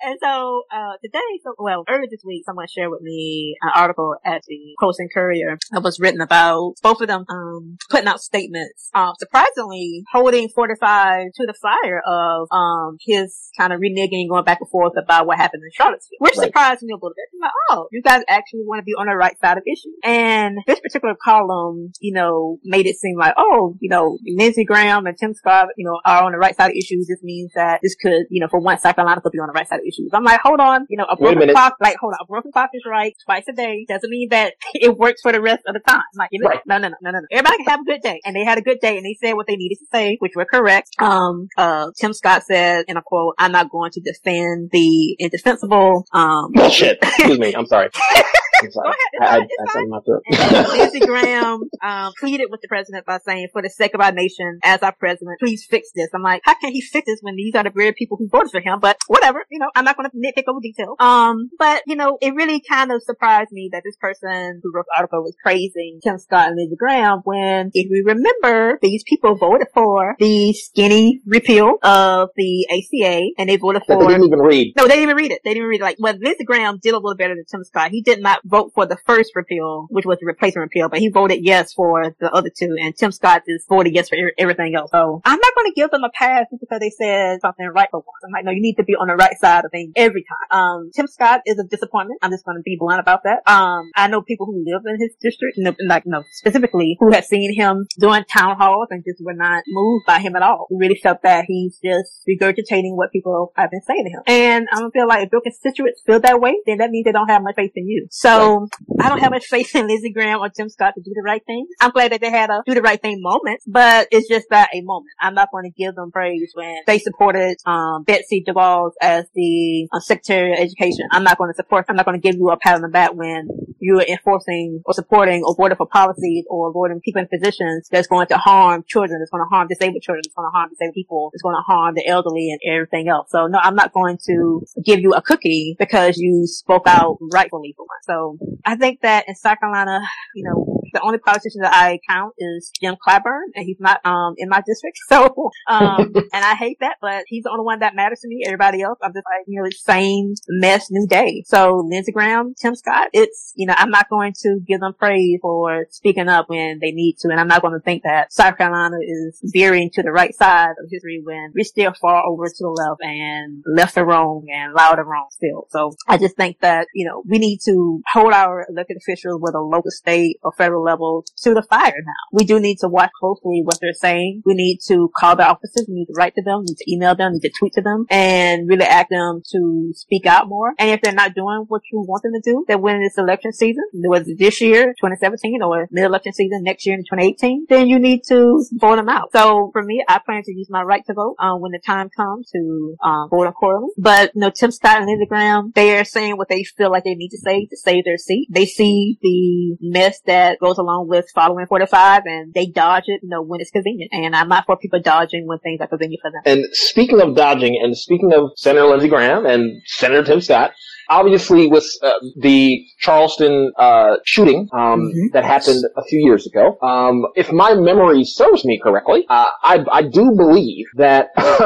[SPEAKER 3] And so, uh, today, so, well, earlier this week, someone shared with me an article at the Post and Courier that was written about both of them, um, putting out statements, um, surprisingly holding forty-five to the fire of, um, his kind of reneging, going back and forth about what happened in Charlottesville, which right. surprised me a little bit. I'm like, oh, you guys actually want to be on the right side of issues. And this particular column, you know, made it seem like, oh, you know, Lindsey Graham and Tim Scott, you know, are on the right side of issues. This means that this could, you know, for once, South Carolina could be on the right side of issues. I'm like, hold on, you know, a broken a clock, like, hold on, a broken clock is right twice a day. Doesn't mean that it works for the rest of the time. Like, you know, right. no, no, no, no, no, no. Everybody can have a good day. And they had a good day and they said what they needed to say, which were correct. Um, uh, Tim Scott said, in a quote, I'm not going to defend the indefensible, um.
[SPEAKER 2] Bullshit. Excuse me. I'm sorry. I'm sorry.
[SPEAKER 3] Go ahead. It's I, fine, it's I, fine. And Lindsey Graham, um, pleaded with the president by saying, for the sake of our nation, as our president, please fix this. I'm like, how can he fix this when these are the very people who voted for him? But whatever, you know, I'm not going to nitpick over details. Um, but, you know, it really kind of surprised me that this person who wrote the article was praising Tim Scott and Lindsey Graham when, if we remember, these people voted for the skinny repeal of the A C A, and they voted for...
[SPEAKER 2] They didn't even read.
[SPEAKER 3] No, they didn't even read it. They didn't even read it. Like, well, Lindsey Graham did a little better than Tim Scott. He did not vote for the first repeal, which was the replacement repeal, but he voted yes for the other two, and Tim Scott just voted yes for er- everything else. So I'm not going to give them a pass just because they said something right for once. I'm like, no, you need to be on the right side of things every time. Um, Tim Scott is a disappointment. I'm just going to be blunt about that. Um, I know people who live in his district, you know, like, no, specifically, who have seen him doing town halls and just were not moved by him at all. We really felt that he's just regurgitating what people have been saying to him. And I don't feel like if your constituents feel that way, then that means they don't have much faith in you. So I don't have much faith in Lindsey Graham or Tim Scott to do the right thing. I'm glad that they had a do the right thing moment, but it's just not a moment. I'm not going to give them praise when they supported um Betsy DeVos as the uh, Secretary of Education. I'm not going to support, I'm not going to give you a pat on the back when you're enforcing or supporting or voting for policies or voting people in positions that's going to harm children, that's going to harm disabled children, that's going to harm disabled people, that's going to harm the elderly and everything else. So no, I'm not going to give you a cookie because you spoke out rightfully for once. So I think that in South Carolina, you know, the only politician that I count is Jim Clyburn, and he's not um in my district. So um and I hate that, but he's the only one that matters to me. Everybody else, I'm just like, you know, same mess, new day. So Lindsey Graham, Tim Scott, it's, you know, I'm not going to give them praise for speaking up when they need to, and I'm not going to think that South Carolina is veering to the right side of history when we're still far over to the left and left or wrong and loud and wrong still. So I just think that, you know, we need to hold our elected officials, whether local, state, or federal level, to the fire now. We do need to watch closely what they're saying. We need to call their offices. We need to write to them. We need to email them. We need to tweet to them and really ask them to speak out more. And if they're not doing what you want them to do, then when it's election season, whether it's this year, twenty seventeen, or mid-election season next year in twenty eighteen, then you need to vote them out. So for me, I plan to use my right to vote um, when the time comes to um, vote accordingly. But, you know, Tim Scott and Lindsey Graham, they are saying what they feel like they need to say to save their seat. They see the mess that goes along with following forty-five, and they dodge it, you know, when it's convenient. And I'm not for people dodging when things are convenient for them.
[SPEAKER 2] And speaking of dodging, and speaking of Senator Lindsey Graham and Senator Tim Scott, obviously with uh, the Charleston uh shooting um mm-hmm. that happened a few years ago, um if my memory serves me correctly, uh, I I do believe that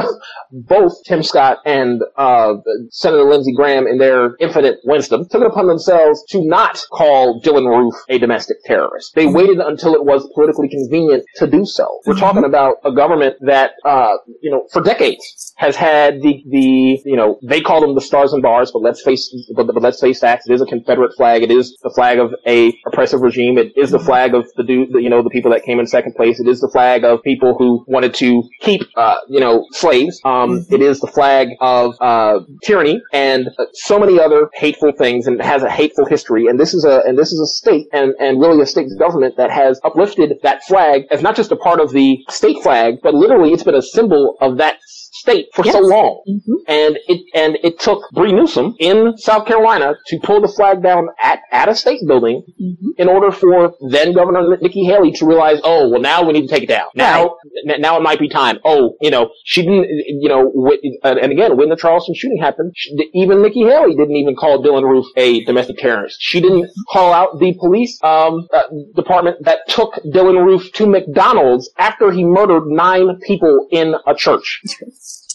[SPEAKER 2] both Tim Scott and uh Senator Lindsey Graham, in their infinite wisdom, took it upon themselves to not call Dylann Roof a domestic terrorist. They waited until it was politically convenient to do so. We're mm-hmm. talking about a government that uh you know for decades has had the the you know they call them the stars and bars, but let's face But, but let's face facts. It is a Confederate flag. It is the flag of a oppressive regime. It is the flag of the dude, you know, the people that came in second place. It is the flag of people who wanted to keep, uh, you know, slaves. Um, it is the flag of uh tyranny and uh, so many other hateful things, and it has a hateful history. And this is a and this is a state and and really a state government that has uplifted that flag as not just a part of the state flag, but literally it's been a symbol of that state for yes. so long. Mm-hmm. And it and it took Bree Newsom in South Carolina to pull the flag down at, at a state building mm-hmm. in order for then Governor Nikki Haley to realize, oh, well, now we need to take it down. Now, right. n- now it might be time. Oh, you know, she didn't, you know, w- and again, when the Charleston shooting happened, she, even Nikki Haley didn't even call Dylann Roof a domestic terrorist. She didn't call out the police um, uh, department that took Dylann Roof to McDonald's after he murdered nine people in a church.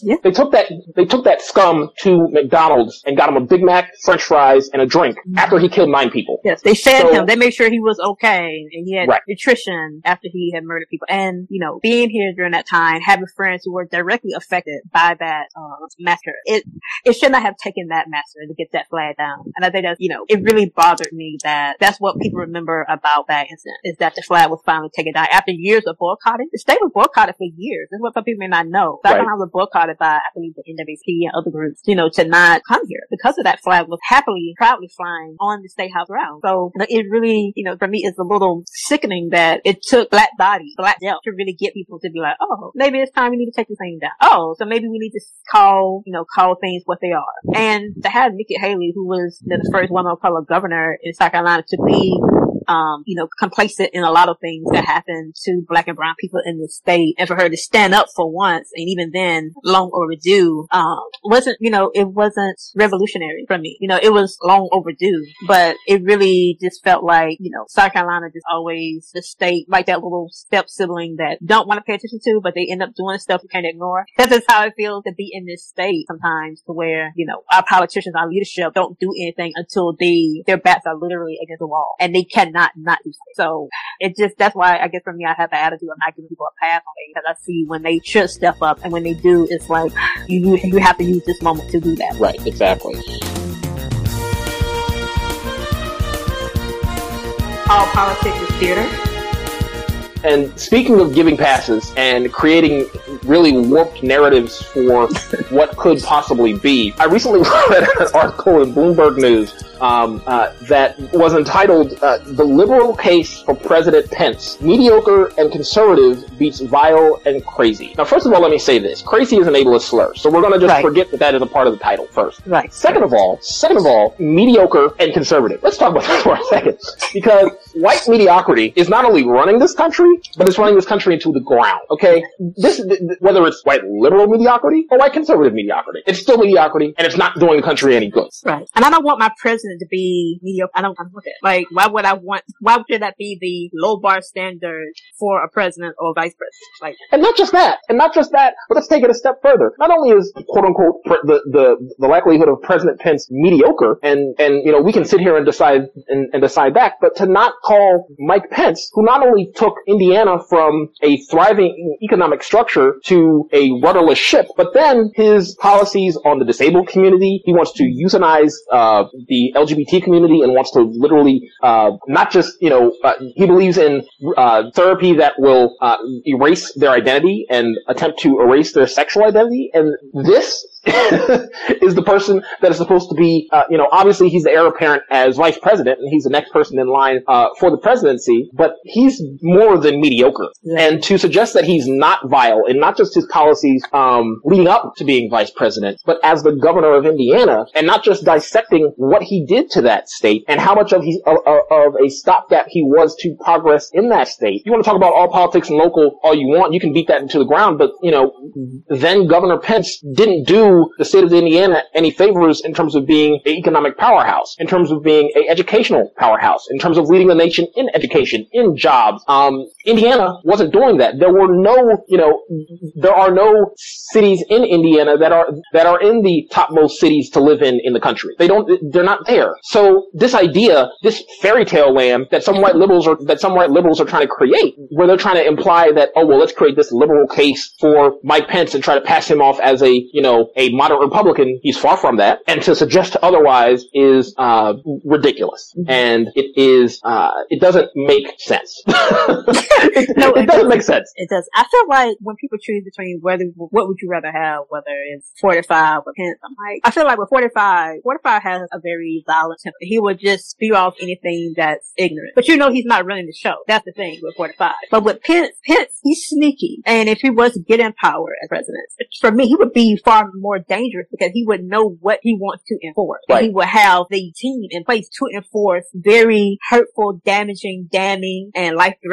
[SPEAKER 3] Yeah.
[SPEAKER 2] They took that, they took that scum to McDonald's and got him a Big Mac, French fries, and a drink after he killed nine people.
[SPEAKER 3] Yes, they fed
[SPEAKER 2] So-
[SPEAKER 3] him. They made sure he was okay, and he had
[SPEAKER 2] Right.
[SPEAKER 3] nutrition after he had murdered people. And, you know, being here during that time, having friends who were directly affected by that uh, massacre, it it should not have taken that massacre to get that flag down. And I think that, you know, it really bothered me that that's what people remember about that incident, is that the flag was finally taken down after years of boycotting. The state was boycotted for years. That's what some people may not know. South
[SPEAKER 2] Right.
[SPEAKER 3] Carolina was boycotted by, I believe, the N W C and other groups, you know, to not come here because of that flag was happily, proudly flying on the State House ground. So you know, it really, you know, for me, it's a little sickening that it took black bodies, black death, to really get people to be like, oh, maybe it's time we need to take this thing down. Oh, so maybe we need to call, you know, call things what they are. And to have Nikki Haley, who was you know, the first woman of color governor in South Carolina, to be um, you know, complacent in a lot of things that happen to black and brown people in the state, and for her to stand up for once, and even then, long overdue, um, wasn't, you know, it wasn't revolutionary for me. You know, it was long overdue, but it really just felt like, you know, South Carolina just always the state, like that little step sibling that don't want to pay attention to, but they end up doing stuff you can't ignore. That's just how it feels to be in this state sometimes, to where, you know, our politicians, our leadership don't do anything until they, their backs are literally against the wall, and they cannot not do something. So it just, that's why I guess for me, I have the attitude of not giving people a pass on it, because I see when they should step up, and when they do, it's like, you, you have to use this moment to do that.
[SPEAKER 2] Right, exactly.
[SPEAKER 3] All politics is theater.
[SPEAKER 2] And speaking of giving passes and creating really warped narratives for what could possibly be, I recently read an article in Bloomberg News um, uh, that was entitled uh, "The Liberal Case for President Pence: Mediocre and Conservative Beats Vile and Crazy." Now, first of all, let me say this: crazy is an ableist slur, so we're going to just
[SPEAKER 3] Right.
[SPEAKER 2] forget that that is a part of the title first.
[SPEAKER 3] Right.
[SPEAKER 2] Second of all, second of all, mediocre and conservative. Let's talk about that for a second, because white mediocrity is not only running this country, but it's running this country into the ground. Okay, this th- th- whether it's white liberal mediocrity or white conservative mediocrity, it's still mediocrity, and it's not doing the country any good.
[SPEAKER 3] Right. And I don't want my president to be mediocre. I don't, I don't want that. Like, why would I want, why would that be the low bar standard for a president or a vice president? Like,
[SPEAKER 2] And not just that, and not just that, but let's take it a step further. Not only is quote unquote pre- the, the the likelihood of President Pence mediocre, and and you know we can sit here and decide and, and decide that, but to not call Mike Pence, who not only took Indiana from a thriving economic structure to a rudderless ship, but then his policies on the disabled community, he wants to euthanize uh the L G B T community and wants to literally uh not just you know uh, he believes in uh therapy that will uh erase their identity and attempt to erase their sexual identity, and this is the person that is supposed to be, uh, you know, obviously he's the heir apparent as vice president, and he's the next person in line uh, for the presidency, but he's more than mediocre.
[SPEAKER 3] Yeah.
[SPEAKER 2] And to suggest that he's not vile, and not just his policies um, leading up to being vice president, but as the governor of Indiana, and not just dissecting what he did to that state and how much of, he, of, of a stopgap he was to progress in that state. You want to talk about all politics and local all you want, you can beat that into the ground, but, you know, then Governor Pence didn't do the state of Indiana any favors in terms of being an economic powerhouse, in terms of being an educational powerhouse, in terms of leading the nation in education, in jobs. Um, Indiana wasn't doing that. There were no, you know, there are no cities in Indiana that are that are in the topmost cities to live in in the country. They don't. They're not there. So this idea, this fairy tale land that some white liberals are that some white liberals are trying to create, where they're trying to imply that, oh well, let's create this liberal case for Mike Pence and try to pass him off as a, you know, a moderate Republican. He's far from that, and to suggest otherwise is uh ridiculous, and it is uh it doesn't make sense. it,
[SPEAKER 3] No,
[SPEAKER 2] it
[SPEAKER 3] it
[SPEAKER 2] doesn't make sense.
[SPEAKER 3] it does. I feel like when people choose between whether, what would you rather have, whether it's forty-five or Pence, I'm like, I feel like with forty-five, forty-five has a very violent temper. He would just spew off anything that's ignorant. But you know he's not running the show. That's the thing with forty-five. But with Pence, Pence, he's sneaky. And if he was to get in power as president, for me, he would be far more dangerous because he would know what he wants to enforce.
[SPEAKER 2] Right.
[SPEAKER 3] And he would have the team in place to enforce very hurtful, damaging, damning, and life-threatening policies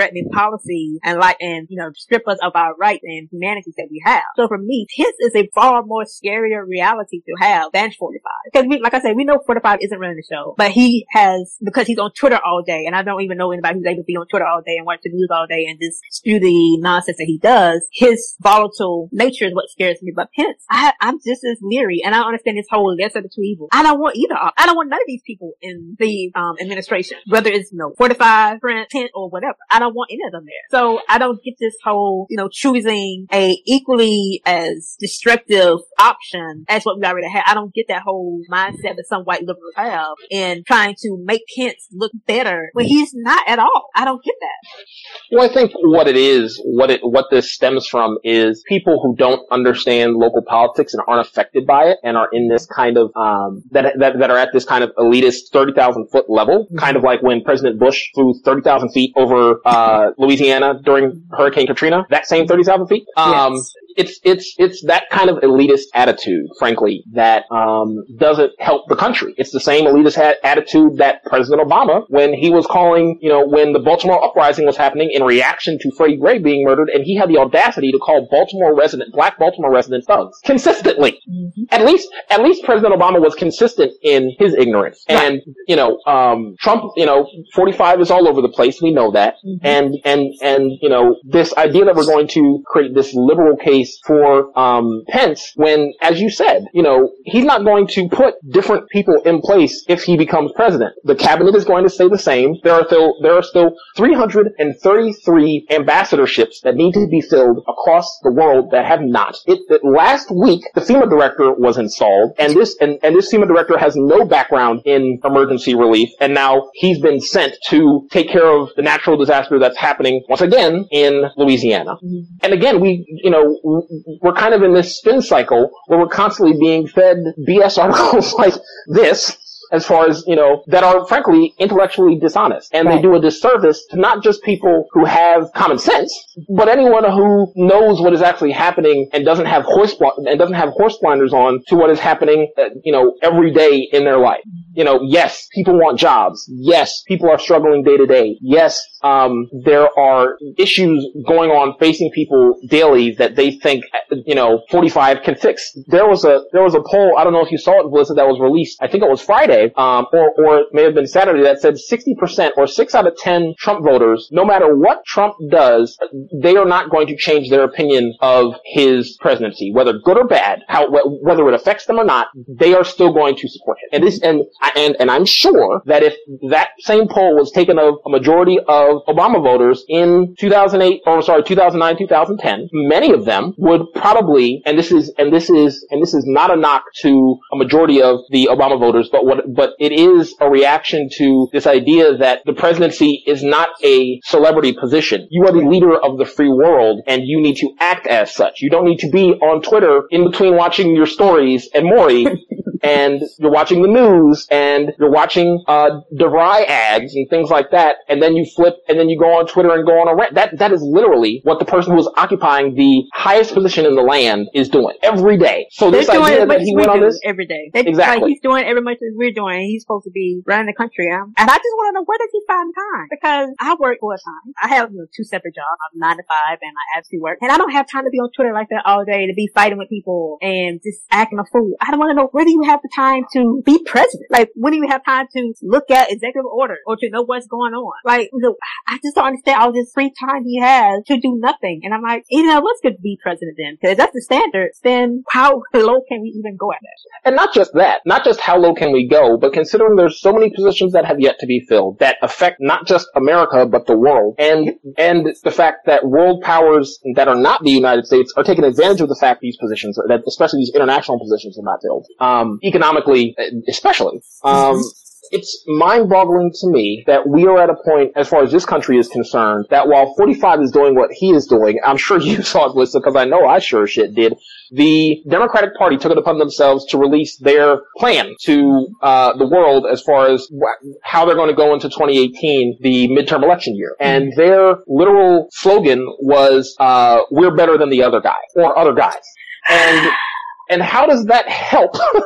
[SPEAKER 3] policy and like, and, you know, strip us of our rights and humanities that we have. So for me, Pence is a far more scarier reality to have than forty-five. Because we, like I said, we know forty-five isn't running the show, but he has, because he's on Twitter all day, and I don't even know anybody who's able to be on Twitter all day and watch the news all day and just spew the nonsense that he does. His volatile nature is what scares me. But Pence, I, I'm just as leery, and I don't understand this whole lesser of the two evils. I don't want either. I don't want none of these people in the um administration, whether it's, you know, forty-five, Pence, or whatever. I don't want any of them there. So I don't get this whole, you know, choosing a equally as destructive option as what we already have. I don't get that whole mindset that some white liberals have in trying to make Pence look better when he's not at all. I don't get that.
[SPEAKER 2] Well, I think what it is, what it, what this stems from is people who don't understand local politics and aren't affected by it and are in this kind of, um, that, that, that are at this kind of elitist thirty thousand foot level, mm-hmm. kind of like when President Bush flew thirty thousand feet over, uh, Louisiana during Hurricane Katrina, that same thirty thousand feet. Um, yes. It's, it's, it's that kind of elitist attitude, frankly, that, um, doesn't help the country. It's the same elitist ha- attitude that President Obama, when he was calling, you know, when the Baltimore uprising was happening in reaction to Freddie Gray being murdered, and he had the audacity to call Baltimore resident, black Baltimore resident thugs, consistently. Mm-hmm. At least, at least President Obama was consistent in his ignorance. Right. And, you know, um, Trump, you know, forty-five is all over the place. We know that. Mm-hmm. And, and, and, you know, this idea that we're going to create this liberal case for um Pence, when, as you said, you know, he's not going to put different people in place if he becomes president. The cabinet is going to stay the same. There are still there are still three hundred thirty-three ambassadorships that need to be filled across the world that have not. It, it last week the FEMA director was installed, and this and, and this FEMA director has no background in emergency relief, and now he's been sent to take care of the natural disaster that's happening once again in Louisiana. Mm-hmm. And again, we, you know, we're kind of in this spin cycle where we're constantly being fed B S articles like this, as far as, you know, that are frankly intellectually dishonest. And right. They do a disservice to not just people who have common sense, but anyone who knows what is actually happening and doesn't have horse bl- and doesn't have horse blinders on to what is happening, uh, you know, every day in their life. You know, yes, people want jobs. Yes, people are struggling day to day. Yes, um, there are issues going on facing people daily that they think, you know, forty-five can fix. There was a, there was a poll, I don't know if you saw it, Melissa, that was released, I think it was Friday, um, or, or it may have been Saturday, that said sixty percent or six out of ten Trump voters, no matter what Trump does, they are not going to change their opinion of his presidency, whether good or bad, how, wh- whether it affects them or not, they are still going to support him. And this, and, and, and I'm sure that if that same poll was taken of a majority of Obama voters in two thousand eight, or sorry, two thousand nine, two thousand ten, many of them would probably, and this is, and this is, and this is not a knock to a majority of the Obama voters, but what, but it is a reaction to this idea that the presidency is not a celebrity position. You are the leader of the free world, and you need to act as such. You don't need to be on Twitter in between watching your stories and Maury, and you're watching the news, and you're watching, uh, DeVry ads and things like that, and then you flip, and then you go on Twitter and go on a rant. That, that is literally what the person who is occupying the highest position in the land is doing every day. So this idea that he went on this
[SPEAKER 3] every day. They,
[SPEAKER 2] exactly.
[SPEAKER 3] Like he's doing every much as we're doing. He's supposed to be running the country. Um, and I just want to know, where does he find time? Because I work full time. I have, you know, two separate jobs. I'm nine to five and I actually work. And I don't have time to be on Twitter like that all day, to be fighting with people and just acting a fool. I don't want to know, where do you have the time to be president? Like, when do you have time to look at executive order or to know what's going on? Like, you know, I just don't understand all this free time he has to do nothing. And I'm like, you know, what's good to be president then? Because that's the standard. Then how low can we even go at that?
[SPEAKER 2] And not just that, not just how low can we go, but considering there's so many positions that have yet to be filled that affect not just America, but the world. And, and the fact that world powers that are not the United States are taking advantage of the fact these positions, that especially these international positions are not filled. Um, economically, especially. Um, It's mind-boggling to me that we are at a point, as far as this country is concerned, that while forty-five is doing what he is doing, I'm sure you saw it, Melissa, because I know I sure as shit did, the Democratic Party took it upon themselves to release their plan to uh the world as far as wh- how they're going to go into twenty eighteen, the midterm election year. And their literal slogan was, uh, we're better than the other guy, or other guys. And, and how does that help?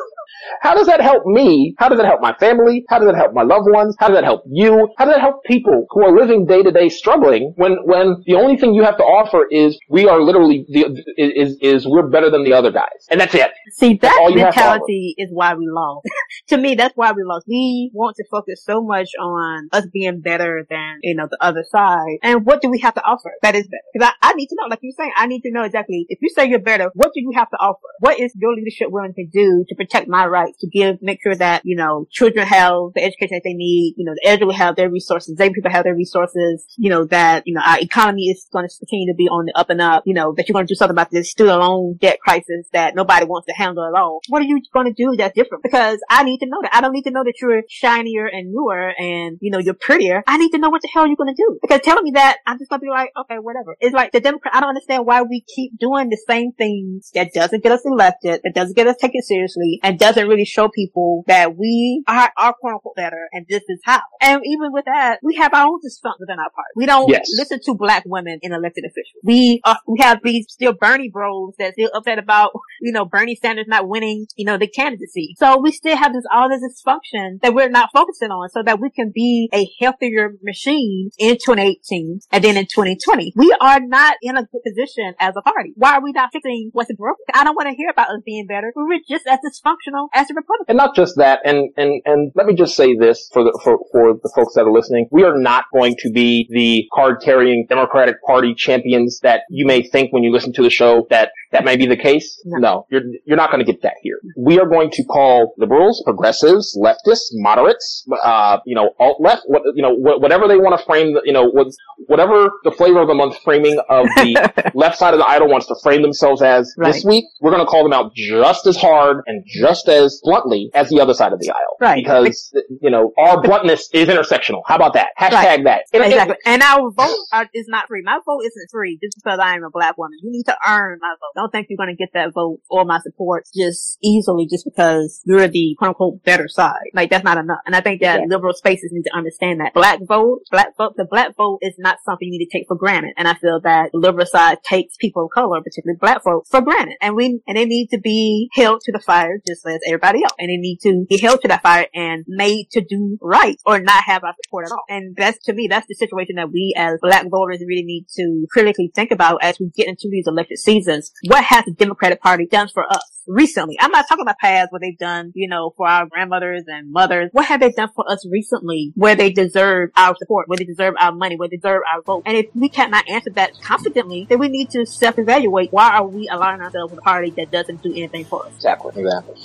[SPEAKER 2] How does that help me? How does that help my family? How does that help my loved ones? How does that help you? How does that help people who are living day to day struggling when, when the only thing you have to offer is we are literally, the, is, is we're better than the other guys. And that's it.
[SPEAKER 3] See, that mentality is why we lost. To me, that's why we lost. We want to focus so much on us being better than, you know, the other side. And what do we have to offer that is better? Because I, I need to know, like you're saying, I need to know exactly, if you say you're better, what do you have to offer? What is your leadership willing to do to protect my rights, to give, make sure that, you know, children have the education that they need, you know, the elderly have their resources, disabled people have their resources, you know, that, you know, our economy is going to continue to be on the up and up, you know, that you're going to do something about this student loan debt crisis that nobody wants to handle at all. What are you going to do that's different? Because I need to know that. I don't need to know that you're shinier and newer and, you know, you're prettier. I need to know what the hell you're going to do. Because telling me that, I'm just going to be like, okay, whatever. It's like the Democrat, I don't understand why we keep doing the same things that doesn't get us elected, that doesn't get us taken seriously, and doesn't really show people that we are, are quote unquote better, and this is how. And even with that, we have our own dysfunction within our party. We don't yes. listen to black women in elected officials. We, uh, we have these still Bernie bros that still upset about, you know, Bernie Sanders not winning, you know, the candidacy. So we still have this, all this dysfunction that we're not focusing on so that we can be a healthier machine in twenty eighteen and then in twenty twenty. We are not in a good position as a party. Why are we not fixing what's broken? I don't want to hear about us being better. We're just as dysfunctional as the Republicans.
[SPEAKER 2] And not just that, and, and, and let me just say this for the, for, for the folks that are listening. We are not going to be the card-carrying Democratic Party champions that you may think when you listen to the show that that may be the case. No, no you're, you're not going to get that here. We are going to call liberals, progressives, leftists, moderates, uh, you know, alt-left, what, you know, wh- whatever they want to frame, the, you know, what, whatever the flavor of the month framing of the left side of the aisle wants to frame themselves as
[SPEAKER 3] right.
[SPEAKER 2] this week, we're going to call them out just as hard and just as bluntly as the other side of the aisle.
[SPEAKER 3] Right.
[SPEAKER 2] Because, you know, our bluntness is intersectional. How about that? Hashtag
[SPEAKER 3] right.
[SPEAKER 2] that.
[SPEAKER 3] It, exactly. It, and our vote are, is not free. My vote isn't free just because I am a black woman. You need to earn my vote. Don't think you're going to get that vote or my support just easily just because you're the quote unquote better side. Like that's not enough. And I think that yeah. liberal spaces need to understand that. Black vote, black vote, the black vote is not something you need to take for granted. And I feel that the liberal side takes people of color, particularly black folks, for granted. And we, and they need to be held to the fire just as everybody else. And they need to be held to that fire and made to do right or not have our support at all. And that's, to me, that's the situation that we as black voters really need to critically think about as we get into these elected seasons. What has the Democratic Party done for us recently? I'm not talking about past what they've done, you know, for our grandmothers and mothers. What have they done for us recently where they deserve our support, where they deserve our money, where they deserve our vote? And if we cannot answer that confidently, then we need to self-evaluate. Why are we aligning ourselves with a party that doesn't do anything for us?
[SPEAKER 2] Exactly. Exactly.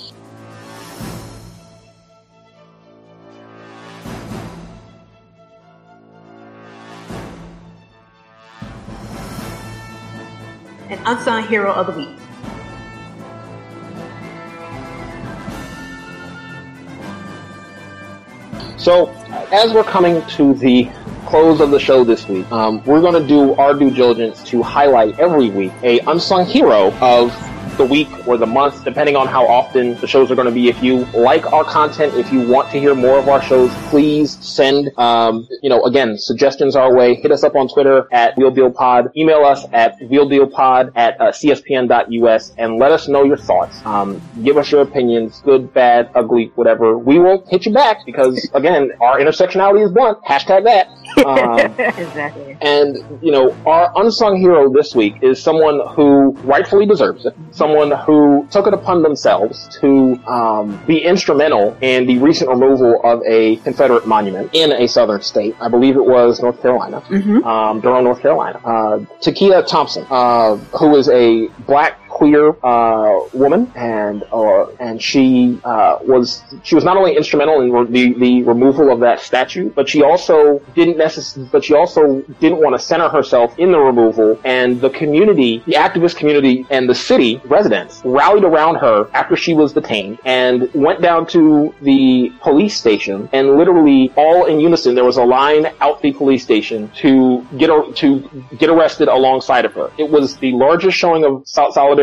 [SPEAKER 3] An unsung hero of the week.
[SPEAKER 2] So, as we're coming to the close of the show this week, um, we're going to do our due diligence to highlight every week a unsung hero of the week or the month, depending on how often the shows are going to be. If you like our content, if you want to hear more of our shows, please send, um, you know, again, suggestions our way. Hit us up on Twitter at WheelDealPod. Email us at WheelDealPod at uh, C S P N dot U S and let us know your thoughts. Um, give us your opinions, good, bad, ugly, whatever. We will hit you back because, again, our intersectionality is blunt. Hashtag that. Um,
[SPEAKER 3] exactly.
[SPEAKER 2] And, you know, our unsung hero this week is someone who rightfully deserves it. Someone who took it upon themselves to um, be instrumental in the recent removal of a Confederate monument in a southern state. I believe it was North Carolina,
[SPEAKER 3] mm-hmm.
[SPEAKER 2] um, Durham, North Carolina. Uh, Takia Thompson, uh, who is a black queer uh woman, and uh, and she uh was she was not only instrumental in re- the the removal of that statue, but she also didn't necess- but she also didn't want to center herself in the removal. And the community, the activist community, and the city residents rallied around her after she was detained and went down to the police station, and literally all in unison there was a line out the police station to get a, to get arrested alongside of her. It was the largest showing of solidarity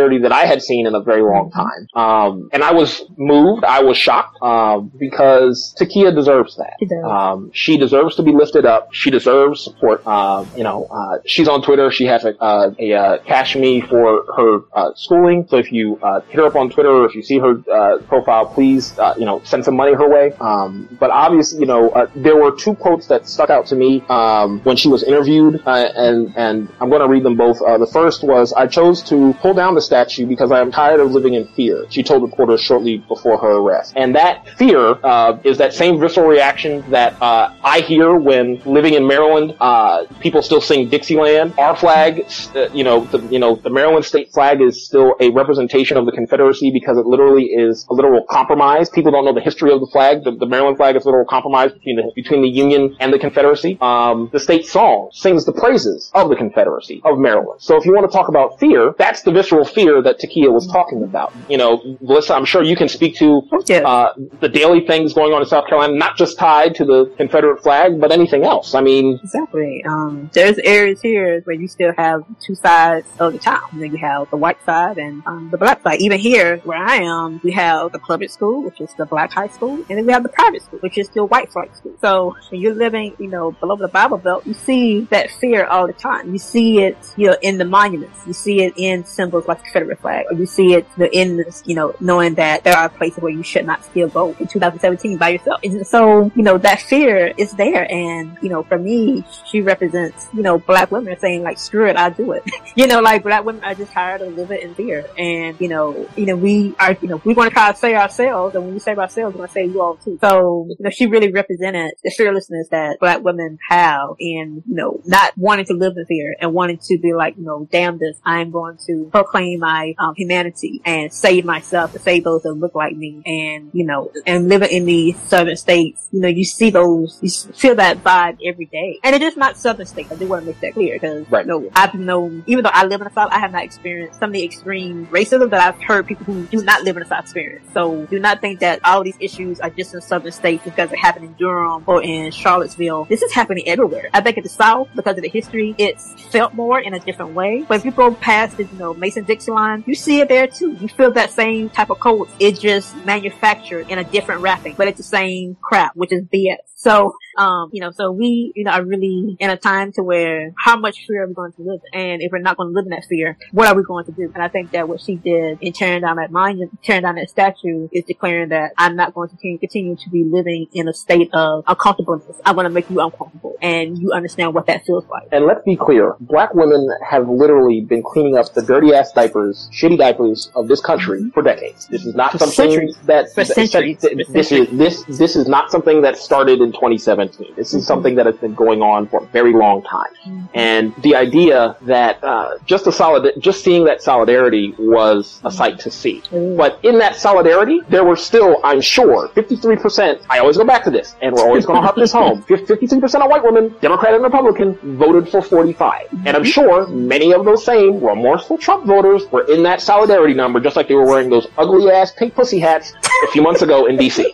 [SPEAKER 2] solidarity that I had seen in a very long time. Um, and I was moved. I was shocked, um, because Takia deserves that.
[SPEAKER 3] She does.
[SPEAKER 2] Um, she deserves to be lifted up. She deserves support. Uh, you know, uh, she's on Twitter. She has a, uh, a, uh, Cash Me for her, uh, schooling. So if you, uh, hit her up on Twitter, or if you see her, uh, profile, please, uh, you know, send some money her way. Um, but obviously, you know, uh, there were two quotes that stuck out to me, um, when she was interviewed, uh, and, and I'm going to read them both. Uh, the first was, I chose to pull down the statue because I am tired of living in fear, she told reporters shortly before her arrest. And that fear, uh, is that same visceral reaction that, uh, I hear when living in Maryland, uh, people still sing Dixieland. Our flag, uh, you know, the, you know, the Maryland state flag is still a representation of the Confederacy because it literally is a literal compromise. People don't know the history of the flag. The, the Maryland flag is a literal compromise between the, between the Union and the Confederacy. Um, the state song sings the praises of the Confederacy, of Maryland. So if you want to talk about fear, that's the visceral fear that Takia was talking about. You know, Melissa, I'm sure you can speak to, uh, the daily things going on in South Carolina, not just tied to the Confederate flag, but anything else. I mean,
[SPEAKER 3] exactly. Um, there's areas here where you still have two sides of the town. You know, you have the white side and um, the black side. Even here where I am, we have the public school, which is the black high school, and then we have the private school, which is still white flight school. So when you're living, you know, below the Bible Belt, you see that fear all the time. You see it, you know, in the monuments. You see it in symbols like the Confederate flag, or you see it in this, you know, knowing that there are places where you should not still vote in two thousand seventeen by yourself. And so, you know, that fear is there. And, you know, for me, she represents, you know, black women saying like, screw it, I'll do it. You know, like black women are just tired of living in fear. And, you know, you know, we are, you know, we want to try to save ourselves. And when we save ourselves, we're going to save you all too. So, you know, she really represented the fearlessness that black women have in, you know, not wanting to live in fear and wanting to be like, you know, damn this, I'm going to proclaim my um, humanity and save myself and save those that look like me. And, you know, and living in these southern states, you know, you see those, you feel that vibe every day. And it is not southern states. I do want to make that clear because, right. you know, I've known, even though I live in the South, I have not experienced some of the extreme racism that I've heard people who do not live in the South experience. So do not think that all these issues are just in southern states because it happened in Durham or in Charlottesville. This is happening everywhere. I think in the South, because of the history, it's felt more in a different way. But if you go past the, you know, Mason-Dixie line, you see it there too. You feel that same type of code. It's just manufactured in a different wrapping, but it's the same crap, which is B S. So, um, you know, so we, you know, are really in a time to where how much fear are we going to live in? And if we're not going to live in that fear, what are we going to do? And I think that what she did in tearing down that monument, tearing down that statue is declaring that I'm not going to continue, continue to be living in a state of uncomfortableness. I'm going to make you uncomfortable and you understand what that feels like.
[SPEAKER 2] And let's be clear, black women have literally been cleaning up the dirty ass diapers, shitty diapers of this country mm-hmm. for decades. This is not
[SPEAKER 3] for
[SPEAKER 2] something
[SPEAKER 3] centuries.
[SPEAKER 2] that,
[SPEAKER 3] for
[SPEAKER 2] that,
[SPEAKER 3] centuries.
[SPEAKER 2] that, that this is, this, this is not something that started in twenty seventeen. This is mm-hmm. something that has been going on for a very long time. Mm-hmm. And the idea that, uh, just a solid, just seeing that solidarity was a sight to see. Mm-hmm. But in that solidarity, there were still, I'm sure, fifty-three percent, I always go back to this, and we're always going to harp this home, fifty-three percent of white women, Democrat and Republican, voted for forty-five. Mm-hmm. And I'm sure many of those same remorseful Trump voters were in that solidarity number, just like they were wearing those ugly ass pink pussy hats a few months ago in D C.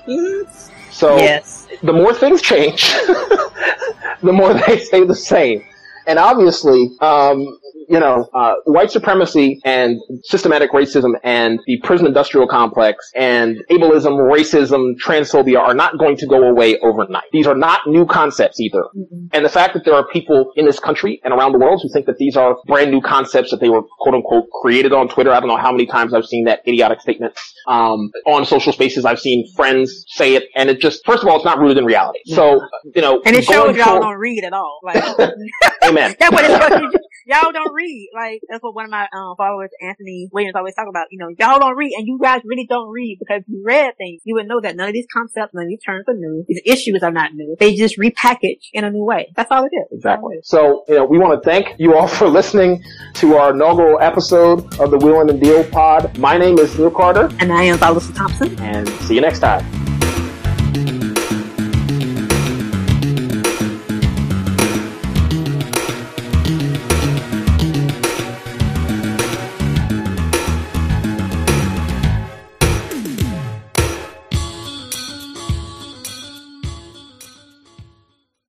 [SPEAKER 2] So,
[SPEAKER 3] yes.
[SPEAKER 2] The more things change, the more they stay the same. And obviously, um, you know, uh, white supremacy and systematic racism and the prison industrial complex and ableism, racism, transphobia are not going to go away overnight. These are not new concepts either. Mm-hmm. And the fact that there are people in this country and around the world who think that these are brand new concepts that they were quote unquote created on Twitter. I don't know how many times I've seen that idiotic statement. Um, on social spaces, I've seen friends say it, and it just, first of all, it's not rooted in reality. Yeah. So, you know.
[SPEAKER 3] And it shows y'all don't read at all. Like,
[SPEAKER 2] amen.
[SPEAKER 3] That's what it's y'all don't read. Like, that's what one of my um, followers, Anthony Williams, always talk about. You know, y'all don't read, and you guys really don't read because if you read things, you would know that none of these concepts, none of these terms are new. These issues are not new. They just repackage in a new way. That's all it is.
[SPEAKER 2] Exactly. So, you know, we want to thank you all for listening to our inaugural episode of the Wheelin' and Deal pod. My name is Neil Carter.
[SPEAKER 3] And I am Valissa Thompson.
[SPEAKER 2] And see you next time.